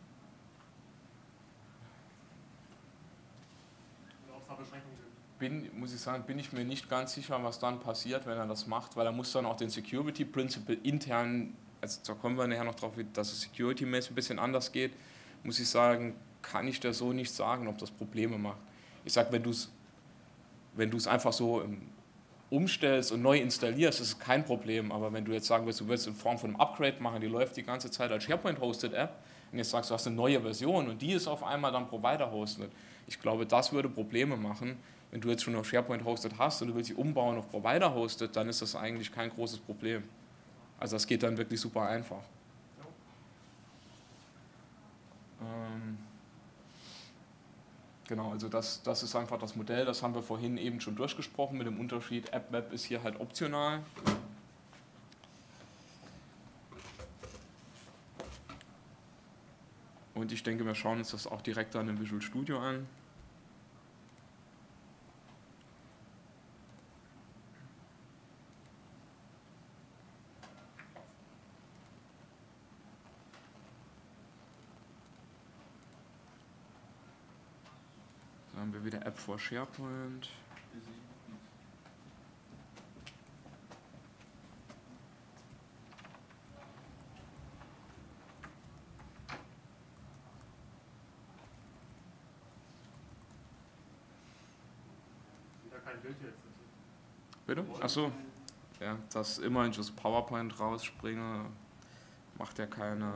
Oder ob es da Beschränkungen gibt. Muss ich sagen, bin ich mir nicht ganz sicher, was dann passiert, wenn er das macht, weil er muss dann auch den Security Principle intern, also da kommen wir nachher noch drauf, dass es security-mäßig ein bisschen anders geht, muss ich sagen, kann ich dir so nicht sagen, ob das Probleme macht. Ich sage, wenn du es einfach so umstellst und neu installierst, ist es kein Problem. Aber wenn du jetzt sagen willst, du willst in Form von einem Upgrade machen, die läuft die ganze Zeit als SharePoint-Hosted-App und jetzt sagst du, hast eine neue Version und die ist auf einmal dann Provider-Hosted. Ich glaube, das würde Probleme machen. Wenn du jetzt schon noch SharePoint-Hosted hast und du willst sie umbauen auf Provider-Hosted, dann ist das eigentlich kein großes Problem. Also das geht dann wirklich super einfach. Genau, also das ist einfach das Modell, das haben wir vorhin eben schon durchgesprochen mit dem Unterschied, AppWeb ist hier halt optional. Und ich denke, wir schauen uns das auch direkt dann im Visual Studio an. Da haben wir wieder App for SharePoint. Wieder kein Bild jetzt. Bitte? Achso. Ja, dass immer ich aus PowerPoint rausspringe, macht ja keine.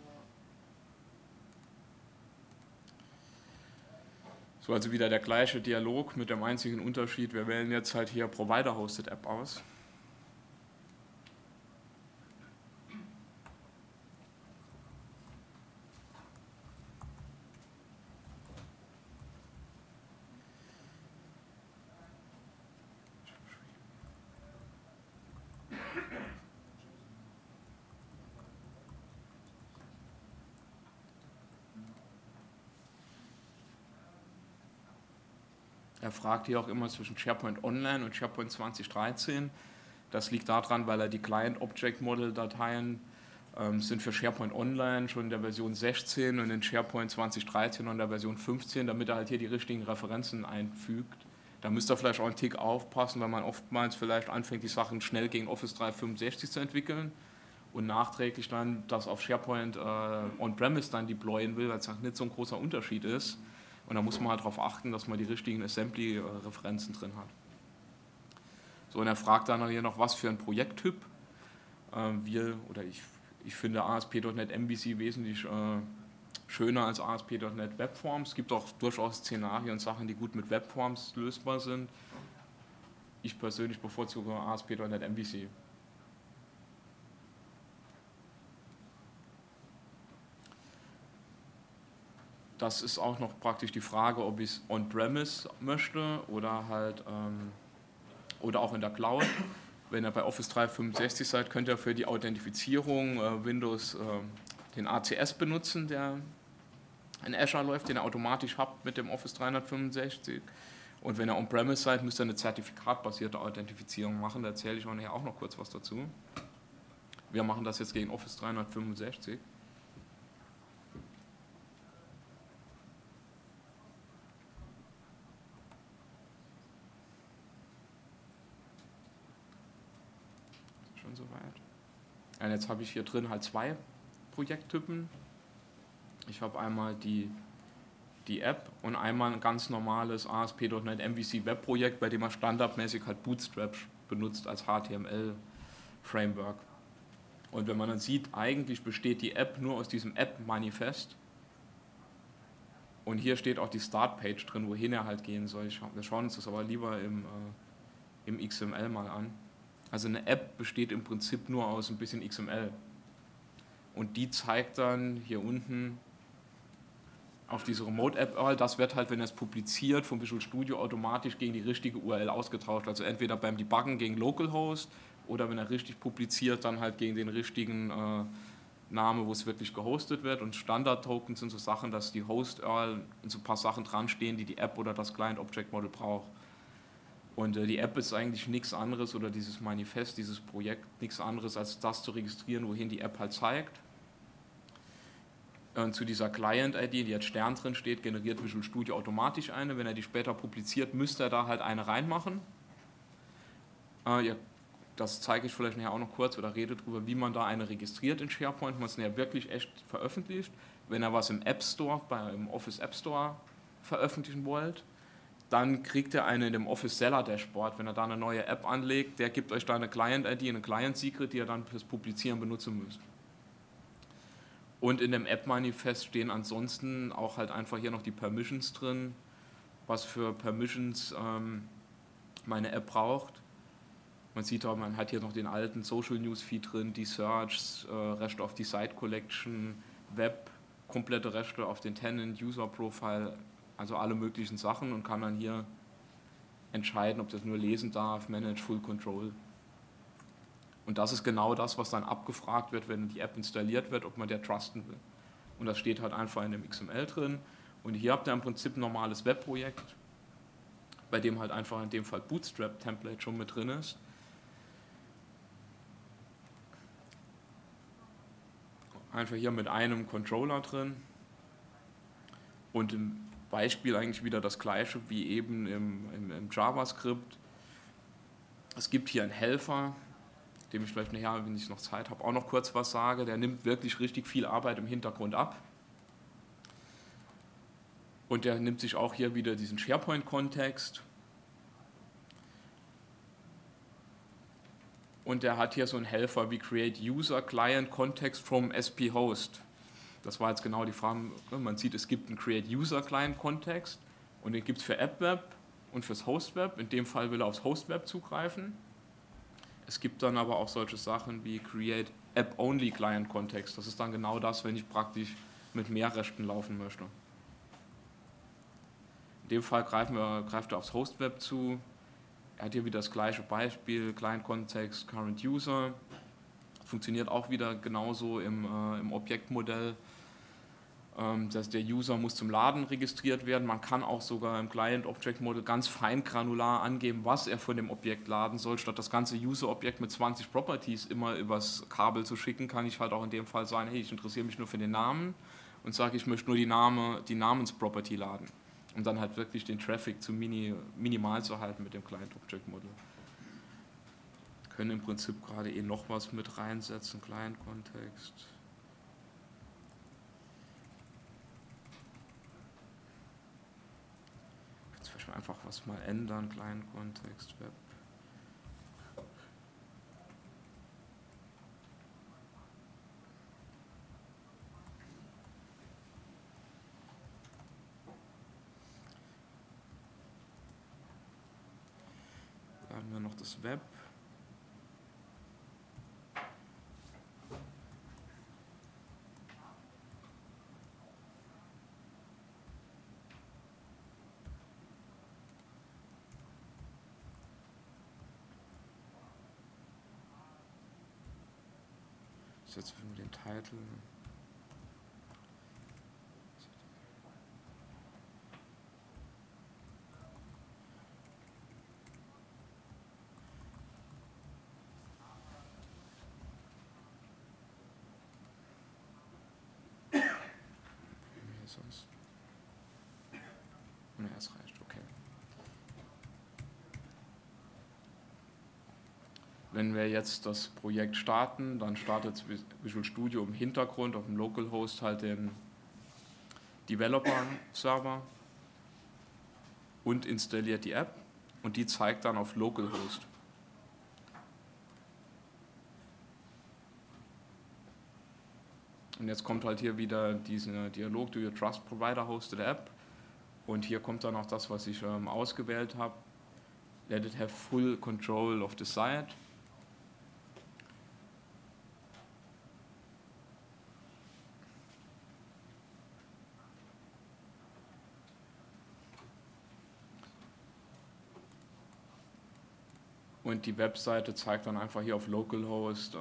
So, also wieder der gleiche Dialog mit dem einzigen Unterschied, wir wählen jetzt halt hier Provider-Hosted App aus. Er fragt hier auch immer zwischen SharePoint Online und SharePoint 2013. Das liegt daran, weil er die Client-Object-Model-Dateien sind für SharePoint Online schon in der Version 16 und in SharePoint 2013 und in der Version 15, damit er halt hier die richtigen Referenzen einfügt. Da müsst ihr vielleicht auch einen Tick aufpassen, weil man oftmals vielleicht anfängt, die Sachen schnell gegen Office 365 zu entwickeln und nachträglich dann das auf SharePoint On-Premise dann deployen will, weil es halt nicht so ein großer Unterschied ist. Und da muss man halt darauf achten, dass man die richtigen Assembly-Referenzen drin hat. So, und er fragt dann hier noch, was für ein Projekttyp. Ich finde ASP.NET MVC wesentlich schöner als ASP.NET Webforms. Es gibt auch durchaus Szenarien und Sachen, die gut mit Webforms lösbar sind. Ich persönlich bevorzuge ASP.NET MVC. Das ist auch noch praktisch die Frage, ob ich es on-premise möchte oder halt oder auch in der Cloud. Wenn ihr bei Office 365 seid, könnt ihr für die Authentifizierung Windows den ACS benutzen, der in Azure läuft, den ihr automatisch habt mit dem Office 365. Und wenn ihr on-premise seid, müsst ihr eine zertifikatbasierte Authentifizierung machen. Da erzähle ich nachher auch noch kurz was dazu. Wir machen das jetzt gegen Office 365. Soweit. Ja, jetzt habe ich hier drin halt zwei Projekttypen. Ich habe einmal die App und einmal ein ganz normales ASP.NET MVC Webprojekt, bei dem man standardmäßig halt Bootstrap benutzt als HTML-Framework. Und wenn man dann sieht, eigentlich besteht die App nur aus diesem App-Manifest und hier steht auch die Startpage drin, wohin er halt gehen soll. Wir schauen uns das aber lieber im XML mal an. Also eine App besteht im Prinzip nur aus ein bisschen XML. Und die zeigt dann hier unten auf diese Remote-App, das wird halt, wenn es publiziert, vom Visual Studio automatisch gegen die richtige URL ausgetauscht. Also entweder beim Debuggen gegen Localhost oder wenn er richtig publiziert, dann halt gegen den richtigen Namen, wo es wirklich gehostet wird. Und Standard-Tokens sind so Sachen, dass die Host-URL und so ein paar Sachen dran stehen, die die App oder das Client-Object-Model braucht. Und die App ist eigentlich nichts anderes, oder dieses Manifest, dieses Projekt, nichts anderes, als das zu registrieren, wohin die App halt zeigt. Und zu dieser Client-ID, die jetzt Stern drin steht, generiert Visual Studio automatisch eine. Wenn er die später publiziert, müsste er da halt eine reinmachen. Ja, das zeige ich vielleicht nachher auch noch kurz oder rede darüber, wie man da eine registriert in SharePoint, man es ja wirklich echt veröffentlicht. wenn ihr was im App Store, im Office App Store veröffentlichen wollt, dann kriegt ihr eine in dem Office Seller Dashboard, wenn ihr da eine neue App anlegt, der gibt euch da eine Client-ID, eine Client-Secret, die ihr dann fürs Publizieren benutzen müsst. Und in dem App-Manifest stehen ansonsten auch halt einfach hier noch die Permissions drin, was für Permissions meine App braucht. Man sieht auch, man hat hier noch den alten Social News Feed drin, die Search, Rechte auf die Site Collection, Web, komplette Rechte auf den Tenant, User Profile, also alle möglichen Sachen und kann dann hier entscheiden, ob das nur lesen darf, Manage Full Control. Und das ist genau das, was dann abgefragt wird, wenn die App installiert wird, ob man der trusten will. Und das steht halt einfach in dem XML drin. Und hier habt ihr im Prinzip ein normales Webprojekt, bei dem halt einfach in dem Fall Bootstrap-Template schon mit drin ist. Einfach hier mit einem Controller drin. Und im Beispiel eigentlich wieder das gleiche wie eben im JavaScript. Es gibt hier einen Helfer, dem ich vielleicht nachher, wenn ich noch Zeit habe, auch noch kurz was sage. Der nimmt wirklich richtig viel Arbeit im Hintergrund ab. Und der nimmt sich auch hier wieder diesen SharePoint-Kontext. Und der hat hier so einen Helfer wie Create User Client Context from SP Host. Das war jetzt genau die Frage, man sieht, es gibt einen Create User Client Kontext und den gibt es für AppWeb und fürs HostWeb. In dem Fall will er aufs HostWeb zugreifen. Es gibt dann aber auch solche Sachen wie Create App Only Client Context. Das ist dann genau das, wenn ich praktisch mit mehr Rechten laufen möchte. In dem Fall greift er aufs HostWeb zu. Er hat hier wieder das gleiche Beispiel, Client Context, Current User. Funktioniert auch wieder genauso im Objektmodell. Der User muss zum Laden registriert werden. Man kann auch sogar im Client Object Model ganz fein granular angeben, was er von dem Objekt laden soll. Statt das ganze User-Objekt mit 20 Properties immer übers Kabel zu schicken, kann ich halt auch in dem Fall sagen, hey, ich interessiere mich nur für den Namen und sage, ich möchte nur die Namensproperty laden, um dann halt wirklich den Traffic zu minimal zu halten mit dem Client Object Model. Wir können im Prinzip gerade noch was mit reinsetzen, Client Kontext. Zum Beispiel einfach was mal ändern, Client Kontext, Web. Da haben wir noch das Web. Jetzt für den Titel. Sonst. Ne, es reicht, okay. Wenn wir jetzt das Projekt starten, dann startet Visual Studio im Hintergrund auf dem Localhost halt den Developer-Server und installiert die App und die zeigt dann auf Localhost. Und jetzt kommt halt hier wieder dieser Dialog, do you trust provider hosted app? Und hier kommt dann auch das, was ich ausgewählt habe. Let it have full control of the site. Und die Webseite zeigt dann einfach hier auf Localhost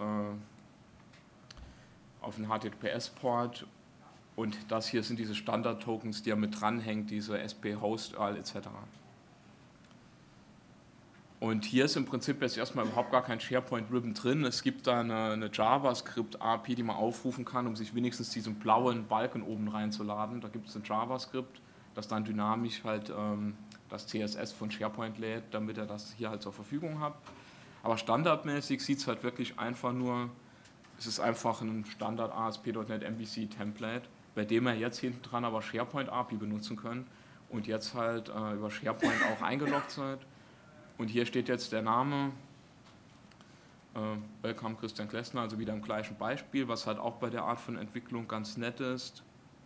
auf einen HTTPS-Port und das hier sind diese Standard-Tokens, die ja mit dranhängt, diese SP-Host-URL etc. Und hier ist im Prinzip jetzt erstmal überhaupt gar kein SharePoint-Ribbon drin. Es gibt da eine JavaScript-API, die man aufrufen kann, um sich wenigstens diesen blauen Balken oben reinzuladen. Da gibt es ein JavaScript, das dann dynamisch halt das CSS von SharePoint lädt, damit er das hier halt zur Verfügung hat. Aber standardmäßig sieht es halt wirklich einfach nur, es ist einfach ein Standard ASP.NET MVC Template, bei dem ihr jetzt hinten dran aber SharePoint API benutzen könnt und jetzt halt über SharePoint auch eingeloggt seid. Und hier steht jetzt der Name, Welcome Christian Klessner, also wieder im gleichen Beispiel, was halt auch bei der Art von Entwicklung ganz nett ist.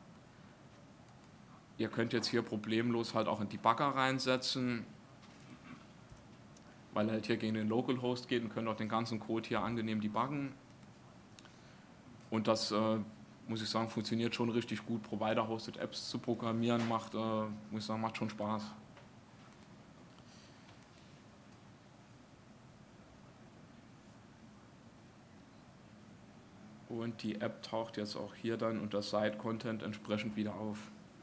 Ihr könnt jetzt hier problemlos halt auch in Debugger reinsetzen, weil er halt hier gegen den Localhost geht und könnt auch den ganzen Code hier angenehm debuggen. Und das, muss ich sagen, funktioniert schon richtig gut. Provider-hosted Apps zu programmieren macht, muss ich sagen, macht schon Spaß. Und die App taucht jetzt auch hier dann unter Site-Content entsprechend wieder auf.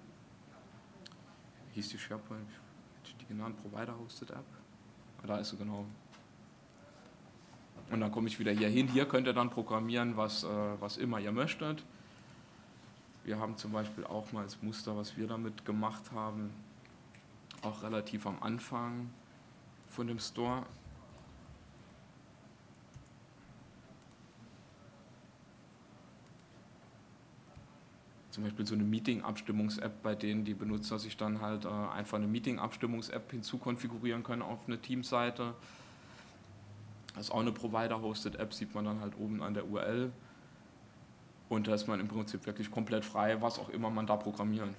Hieß die SharePoint, die genannt Provider-Hosted App? Da ist sie genau. Und dann komme ich wieder hier hin. Hier könnt ihr dann programmieren, was immer ihr möchtet. Wir haben zum Beispiel auch mal als Muster, was wir damit gemacht haben, auch relativ am Anfang von dem Store. Zum Beispiel so eine Meeting-Abstimmungs-App, bei denen die Benutzer sich dann halt einfach eine Meeting-Abstimmungs-App hinzukonfigurieren können auf eine Teamseite. Das ist auch eine Provider-Hosted-App, sieht man dann halt oben an der URL. Und da ist man im Prinzip wirklich komplett frei, was auch immer man da programmieren.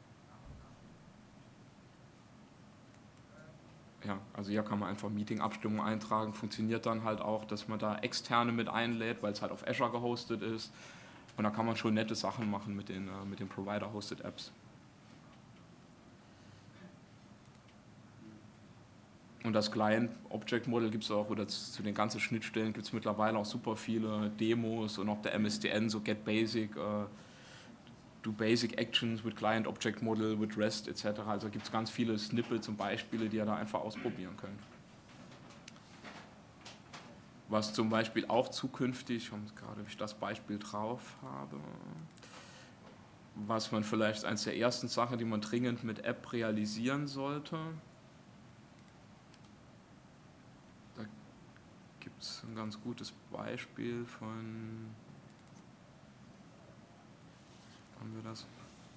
Ja, also hier kann man einfach Meeting-Abstimmung eintragen, funktioniert dann halt auch, dass man da Externe mit einlädt, weil es halt auf Azure gehostet ist. Und da kann man schon nette Sachen machen mit den Provider-Hosted Apps. Und das Client-Object-Model gibt es auch, oder zu den ganzen Schnittstellen gibt es mittlerweile auch super viele Demos und auch der MSDN, so Get Basic, Do Basic Actions with Client-Object-Model, with REST etc. Also gibt es ganz viele Snippets und Beispiele, die ihr da einfach ausprobieren könnt. Was zum Beispiel auch zukünftig, gerade ob ich das Beispiel drauf habe, was man vielleicht eines der ersten Sachen, die man dringend mit App realisieren sollte. Da gibt es ein ganz gutes Beispiel von, haben wir das?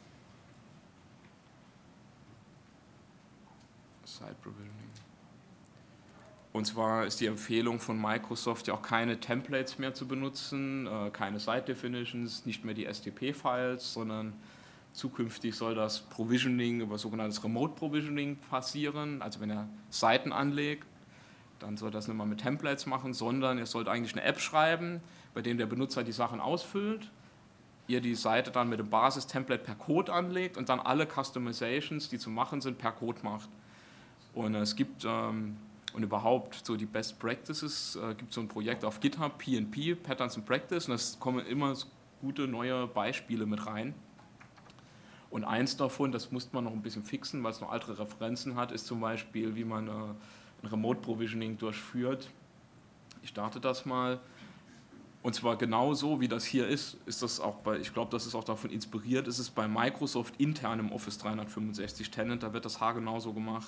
Site Provisioning. Und zwar ist die Empfehlung von Microsoft ja auch keine Templates mehr zu benutzen, keine Site Definitions, nicht mehr die SDP-Files, sondern zukünftig soll das Provisioning über sogenanntes Remote Provisioning passieren. Also wenn ihr Seiten anlegt, dann soll das nicht mehr mit Templates machen, sondern ihr sollt eigentlich eine App schreiben, bei der der Benutzer die Sachen ausfüllt, ihr die Seite dann mit dem Basis-Template per Code anlegt und dann alle Customizations, die zu machen sind, per Code macht. Und es gibt und überhaupt so die Best Practices, gibt so ein Projekt auf GitHub, PnP, Patterns in Practice, und es kommen immer gute neue Beispiele mit rein. Und eins davon, das musste man noch ein bisschen fixen, weil es noch ältere Referenzen hat, ist zum Beispiel, wie man ein Remote Provisioning durchführt. Ich starte das mal. Und zwar genauso, wie das hier ist das auch bei, ich glaube, das ist auch davon inspiriert, ist es bei Microsoft intern im Office 365 Tenant, da wird das haargenau so gemacht.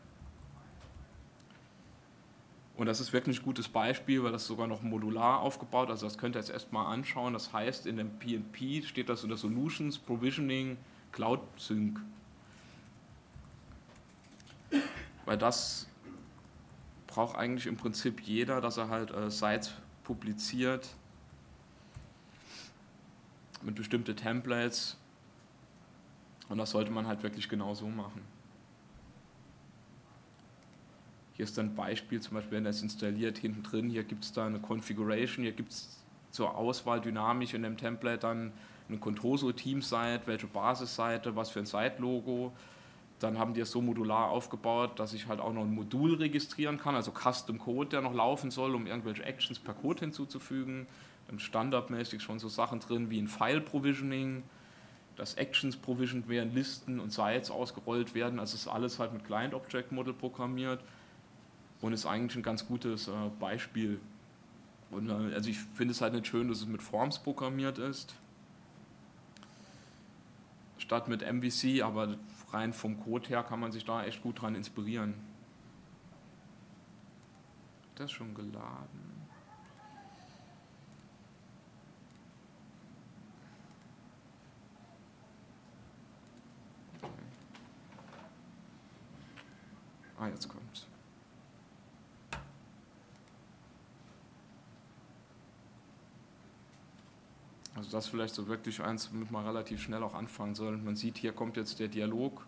Und das ist wirklich ein gutes Beispiel, weil das sogar noch modular aufgebaut ist. Also das könnt ihr jetzt erstmal anschauen. Das heißt, in dem PnP steht das unter Solutions, Provisioning, Cloud Sync. Weil das braucht eigentlich im Prinzip jeder, dass er halt Sites publiziert mit bestimmten Templates. Und das sollte man halt wirklich genau so machen. Hier ist dann ein Beispiel, zum Beispiel, wenn er es installiert, hinten drin, hier gibt es da eine Configuration, hier gibt es zur Auswahl dynamisch in dem Template dann eine Contoso-Team-Site, welche Basisseite, was für ein Site-Logo. Dann haben die es so modular aufgebaut, dass ich halt auch noch ein Modul registrieren kann, also Custom Code, der noch laufen soll, um irgendwelche Actions per Code hinzuzufügen. Dann standardmäßig schon so Sachen drin wie ein File-Provisioning, dass Actions provisioned werden, Listen und Sites ausgerollt werden. Also ist alles halt mit Client-Object-Model programmiert. Und ist eigentlich ein ganz gutes Beispiel. Und, also ich finde es halt nicht schön, dass es mit Forms programmiert ist, statt mit MVC, aber rein vom Code her kann man sich da echt gut dran inspirieren. Das ist schon geladen. Ah, jetzt kommt's. Also das ist vielleicht so wirklich eins, womit man relativ schnell auch anfangen soll. Man sieht, hier kommt jetzt der Dialog.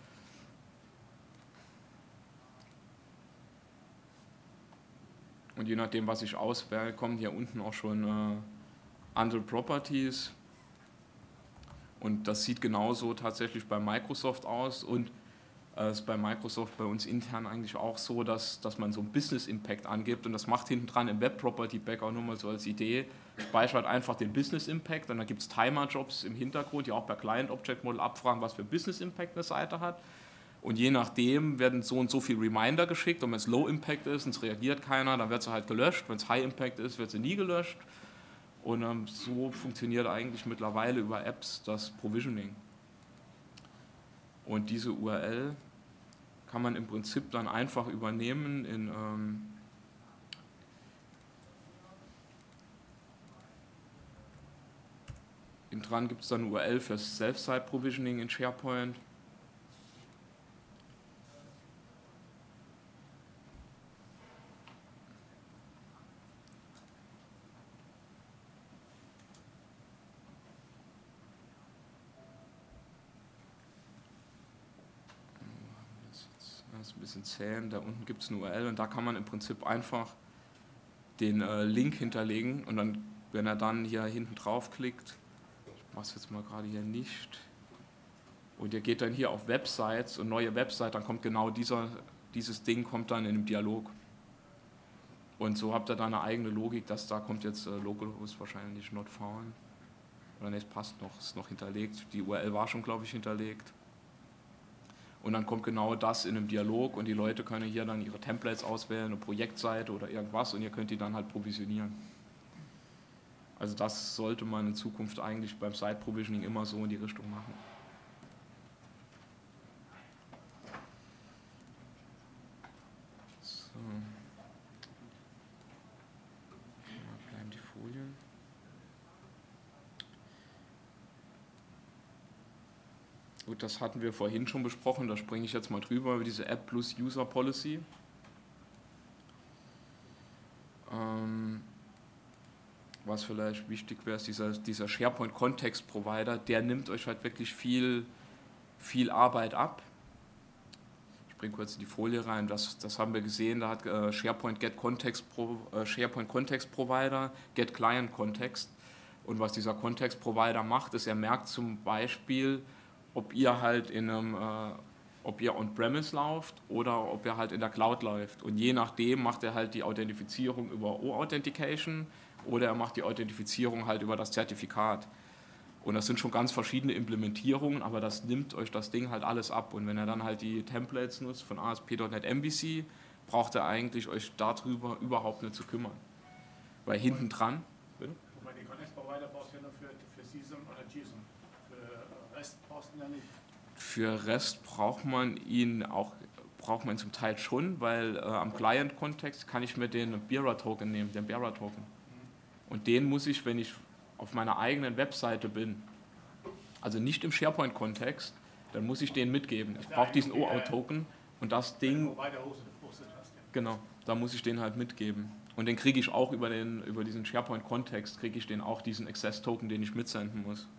Und je nachdem, was ich auswähle, kommen hier unten auch schon andere Properties. Und das sieht genauso tatsächlich bei Microsoft aus. Und es ist bei Microsoft bei uns intern eigentlich auch so, dass man so einen Business Impact angibt. Und das macht hinten dran im Web Property Pack auch nur mal so als Idee. Speichert einfach den Business Impact. Und dann gibt es Timer-Jobs im Hintergrund, die auch per Client Object Model abfragen, was für Business Impact eine Seite hat. Und je nachdem werden so und so viele Reminder geschickt. Und wenn es Low Impact ist und es reagiert keiner, dann wird sie halt gelöscht. Wenn es High Impact ist, wird sie nie gelöscht. Und so funktioniert eigentlich mittlerweile über Apps das Provisioning. Und diese URL kann man im Prinzip dann einfach übernehmen in dran gibt es dann eine URL für Self-Site-Provisioning in SharePoint. Das ist ein bisschen zäh, da unten gibt es eine URL und da kann man im Prinzip einfach den Link hinterlegen und dann, wenn er dann hier hinten drauf klickt, ich mache es jetzt mal gerade hier nicht, und ihr geht dann hier auf Websites und neue Website, dann kommt genau dieses Ding kommt dann in dem Dialog. Und so habt ihr da eine eigene Logik, dass da kommt jetzt localhost wahrscheinlich not found. Oder ne, es passt noch, ist noch hinterlegt, die URL war schon, glaube ich, hinterlegt. Und dann kommt genau das in einem Dialog und die Leute können hier dann ihre Templates auswählen, eine Projektseite oder irgendwas und ihr könnt die dann halt provisionieren. Also das sollte man in Zukunft eigentlich beim Site-Provisioning immer so in die Richtung machen. So. Ja, bleiben die Folien. Gut, das hatten wir vorhin schon besprochen, da springe ich jetzt mal drüber über diese App plus User Policy. Was vielleicht wichtig wäre, ist dieser SharePoint Context Provider, der nimmt euch halt wirklich viel Arbeit ab. Ich bringe kurz in die Folie rein, das haben wir gesehen, da hat SharePoint Get Context SharePoint Context Provider, Get Client Context. Und was dieser Context Provider macht, ist, er merkt zum Beispiel, ob ihr halt ob ihr on-premise lauft oder ob ihr halt in der Cloud läuft. Und je nachdem macht er halt die Authentifizierung über O-Authentication oder er macht die Authentifizierung halt über das Zertifikat. Und das sind schon ganz verschiedene Implementierungen, aber das nimmt euch das Ding halt alles ab. Und wenn er dann halt die Templates nutzt von ASP.NET MVC, braucht er eigentlich euch darüber überhaupt nicht zu kümmern. Weil hinten dran... Wobei die Context Provider brauchst du ja nur für CSAM oder GSAM. Für REST brauchst du ja nicht. Für REST braucht man ihn zum Teil schon, weil am Client-Kontext kann ich mir den Bearer-Token nehmen, den Bearer-Token. Und den muss ich, wenn ich auf meiner eigenen Webseite bin, also nicht im SharePoint-Kontext, dann muss ich den mitgeben. Ich brauche diesen OAuth-Token und das Ding, genau, da muss ich den halt mitgeben. Und den kriege ich auch über diesen SharePoint-Kontext, kriege ich den auch diesen Access-Token, den ich mitsenden muss.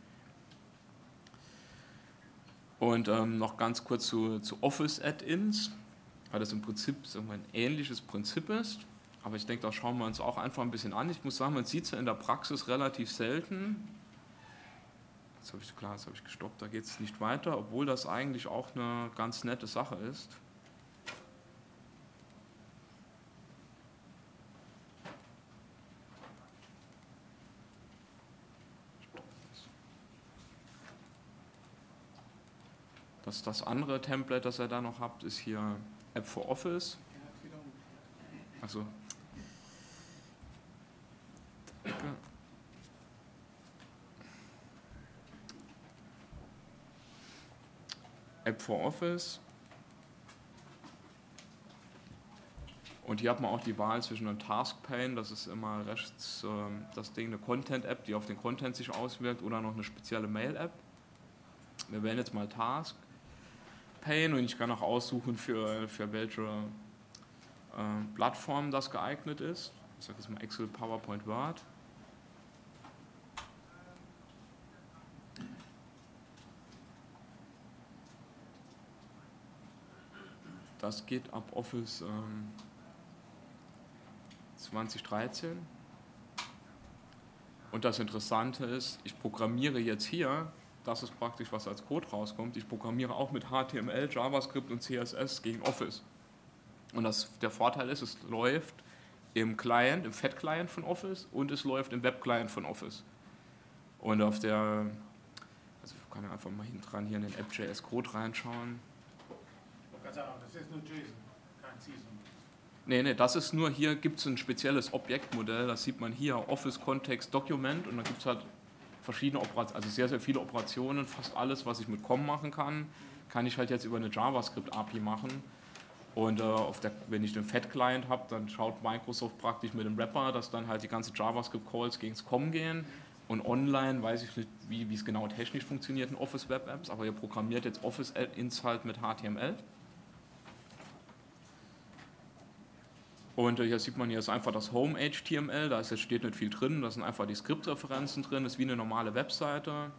Und noch ganz kurz zu Office-Add-ins, weil das im Prinzip so ein ähnliches Prinzip ist. Aber ich denke, da schauen wir uns auch einfach ein bisschen an. Ich muss sagen, man sieht es ja in der Praxis relativ selten. Jetzt habe ich gestoppt, da geht es nicht weiter, obwohl das eigentlich auch eine ganz nette Sache ist. Das andere Template, das ihr da noch habt, ist hier App for Office. Also App for Office. Und hier hat man auch die Wahl zwischen einem Task Pane, das ist immer rechts das Ding, eine Content App, die auf den Content sich auswirkt, oder noch eine spezielle Mail App. Wir wählen jetzt mal Task. Pane und ich kann auch aussuchen, für welche Plattform das geeignet ist. Ich sage jetzt mal Excel, PowerPoint, Word. Das geht ab Office 2013. Und das Interessante ist, ich programmiere jetzt hier, das ist praktisch, was als Code rauskommt, ich programmiere auch mit HTML, JavaScript und CSS gegen Office. Und der Vorteil ist, es läuft im Client, im Fat-Client von Office und es läuft im Web-Client von Office. Und also ich kann ja einfach mal hinten dran hier in den App.js-Code reinschauen. Das ist nur JSON, kein CSOM. Nee, das ist nur, hier gibt es ein spezielles Objektmodell, das sieht man hier, Office Context Document, und da gibt es halt verschiedene Operationen, also sehr, sehr viele Operationen, fast alles, was ich mit COM machen kann ich halt jetzt über eine JavaScript-API machen. Und wenn ich den Fat-Client habe, dann schaut Microsoft praktisch mit dem Wrapper, dass dann halt die ganzen JavaScript-Calls gegen das COM gehen. Und online weiß ich nicht, wie es genau technisch funktioniert in Office Web Apps, aber ihr programmiert jetzt Office Add-ins halt mit HTML. Und hier sieht man, hier ist einfach das Home HTML, da steht nicht viel drin, da sind einfach die Skriptreferenzen drin, das ist wie eine normale Webseite.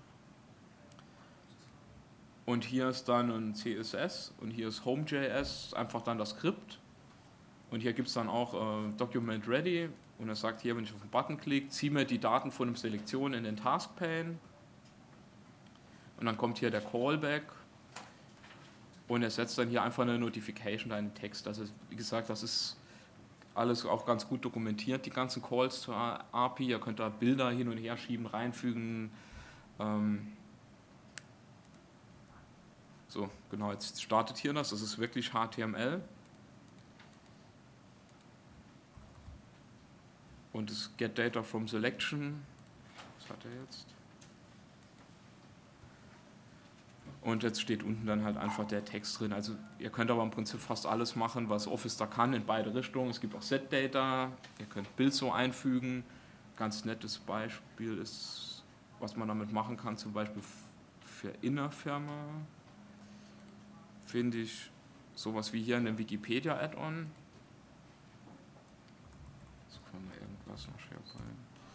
Und hier ist dann ein CSS und hier ist Home.js, einfach dann das Skript. Und hier gibt es dann auch Document Ready und er sagt hier, wenn ich auf den Button klicke, ziehe mir die Daten von dem Selektion in den Task Pane. Und dann kommt hier der Callback und er setzt dann hier einfach eine Notification da in den Text. Also wie gesagt, das ist alles auch ganz gut dokumentiert, die ganzen Calls zur API. Ihr könnt da Bilder hin und her schieben, reinfügen. So, genau, jetzt startet hier das ist wirklich HTML. Und das Get Data from Selection, was hat er jetzt? Und jetzt steht unten dann halt einfach der Text drin. Also ihr könnt aber im Prinzip fast alles machen, was Office da kann, in beide Richtungen. Es gibt auch Set-Data, ihr könnt Bild so einfügen. Ganz nettes Beispiel ist, was man damit machen kann, zum Beispiel für Innerfirma, finde ich sowas wie hier in dem Wikipedia-Add-on. Jetzt können wir irgendwas noch SharePoint.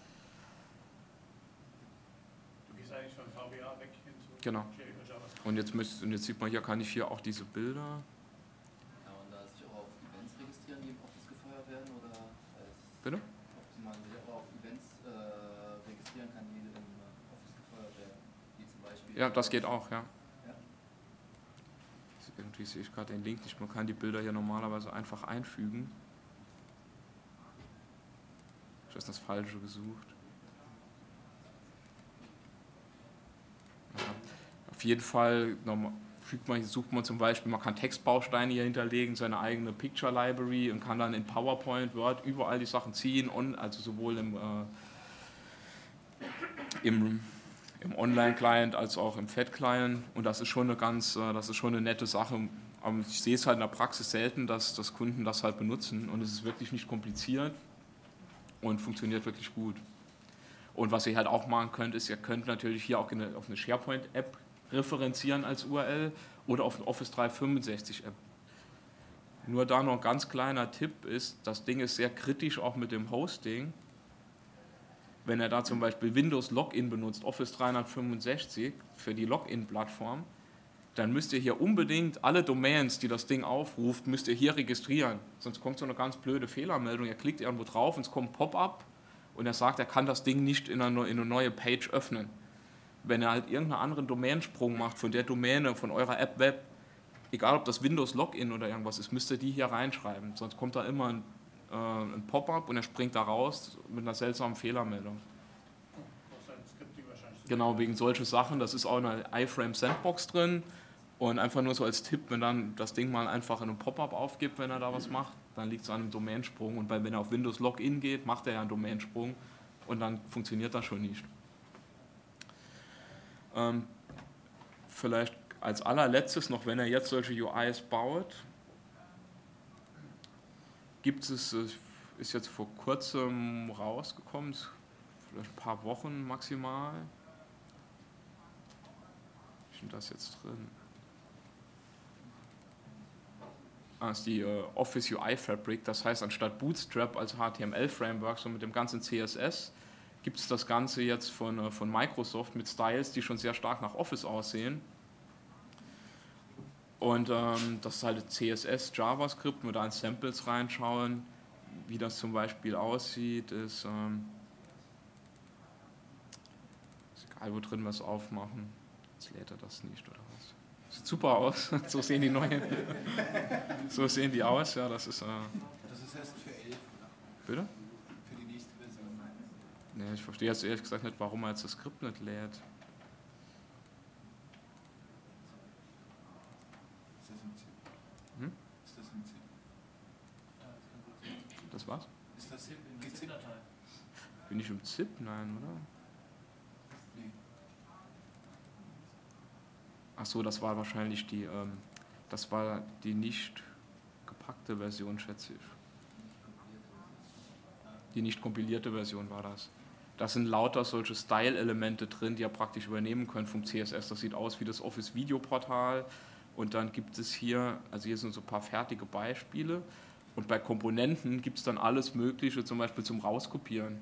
Du gehst eigentlich von VBA weg hin zu Genau. JavaScript. Und jetzt sieht man hier, kann ich hier auch diese Bilder. Kann man da sich auch auf Events registrieren, die im Office gefeuert werden? Oder Bitte? ob man sich auch auf Events registrieren kann, die im Office gefeuert werden? Wie zum Beispiel Ja, das geht auch, ja. Ja? Irgendwie sehe ich gerade den Link nicht. Man kann die Bilder hier normalerweise einfach einfügen. Ich habe das Falsche gesucht. Ja. Auf jeden Fall sucht man zum Beispiel, man kann Textbausteine hier hinterlegen, seine eigene Picture Library und kann dann in PowerPoint, Word überall die Sachen ziehen, also sowohl im Online-Client als auch im Fat-Client, und das ist schon eine nette Sache. Aber ich sehe es halt in der Praxis selten, dass Kunden das halt benutzen, und es ist wirklich nicht kompliziert und funktioniert wirklich gut. Und was ihr halt auch machen könnt, ist, ihr könnt natürlich hier auch auf eine SharePoint-App referenzieren als URL oder auf eine Office 365-App. Nur da noch ein ganz kleiner Tipp ist, das Ding ist sehr kritisch auch mit dem Hosting. Wenn er da zum Beispiel Windows Login benutzt, Office 365 für die Login-Plattform, dann müsst ihr hier unbedingt alle Domains, die das Ding aufruft, müsst ihr hier registrieren. Sonst kommt so eine ganz blöde Fehlermeldung. Er klickt irgendwo drauf und es kommt Pop-up und er sagt, er kann das Ding nicht in eine neue Page öffnen. Wenn er halt irgendeinen anderen Domainsprung macht von der Domäne, von eurer App Web, egal ob das Windows Login oder irgendwas ist, müsst ihr die hier reinschreiben. Sonst kommt da immer ein Pop-up und er springt da raus mit einer seltsamen Fehlermeldung. Genau, wegen solche Sachen. Das ist auch in einer iFrame Sandbox drin. Und einfach nur so als Tipp, wenn dann das Ding mal einfach in einem Pop-up aufgibt, wenn er da was macht, dann liegt es an einem Domainsprung. Und wenn er auf Windows Login geht, macht er ja einen Domainsprung und dann funktioniert das schon nicht. Vielleicht als allerletztes noch, wenn er jetzt solche UIs baut, ist jetzt vor kurzem rausgekommen, vielleicht ein paar Wochen maximal. Ist denn das jetzt drin? ist die Office UI Fabric. Das heißt, anstatt Bootstrap als HTML-Framework, so mit dem ganzen CSS, gibt es das Ganze jetzt von Microsoft mit Styles, die schon sehr stark nach Office aussehen. Und das ist halt CSS, JavaScript, nur da in Samples reinschauen, wie das zum Beispiel aussieht, ist egal, wo drin wir es aufmachen. Jetzt lädt er das nicht, oder was? Sieht super aus, so sehen die neuen. So sehen die aus, ja, das ist... Das ist erst für 11, oder? Bitte? Für die nächste Version. Nee, ich verstehe jetzt ehrlich gesagt nicht, warum er jetzt das Skript nicht lädt. Ist das im ZIP? Hm? Ist das im ZIP? Das war's? Ist das In der gezippt? ZIP-Datei. Bin ich im ZIP? Nein, oder? Nee. Ach so, das war wahrscheinlich die nicht gepackte Version, schätze ich. Die nicht kompilierte Version war das. Da sind lauter solche Style-Elemente drin, die ihr praktisch übernehmen könnt vom CSS. Das sieht aus wie das Office-Video-Portal. Und dann gibt es hier, also hier sind so ein paar fertige Beispiele. Und bei Komponenten gibt es dann alles Mögliche, zum Beispiel zum Rauskopieren.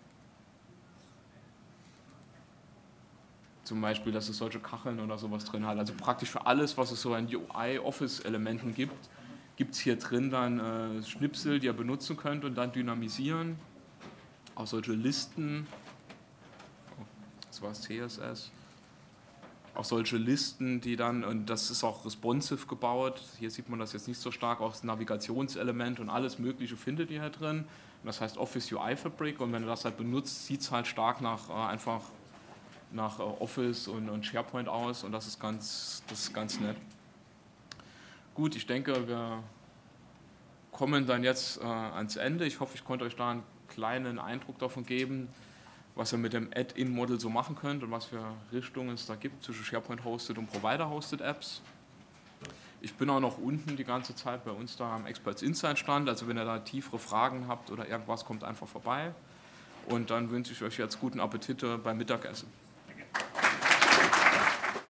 Zum Beispiel, dass es solche Kacheln oder sowas drin hat. Also praktisch für alles, was es so an UI-Office-Elementen gibt, gibt es hier drin dann Schnipsel, die ihr benutzen könnt und dann dynamisieren. Auch solche Listen. Oh, das war das CSS. Auch solche Listen, die dann, und das ist auch responsive gebaut. Hier sieht man das jetzt nicht so stark, auch das Navigationselement und alles Mögliche findet ihr hier drin. Und das heißt Office UI Fabric und wenn ihr das halt benutzt, sieht es halt stark nach einfach nach Office und SharePoint aus und das ist ganz nett. Gut, ich denke, wir kommen dann jetzt ans Ende. Ich hoffe, ich konnte euch da einen kleinen Eindruck davon geben, was ihr mit dem Add-in-Model so machen könnt und was für Richtungen es da gibt zwischen SharePoint-Hosted und Provider-Hosted Apps. Ich bin auch noch unten die ganze Zeit bei uns da am Experts Insight Stand, also wenn ihr da tiefere Fragen habt oder irgendwas, kommt einfach vorbei. Und dann wünsche ich euch jetzt guten Appetit beim Mittagessen.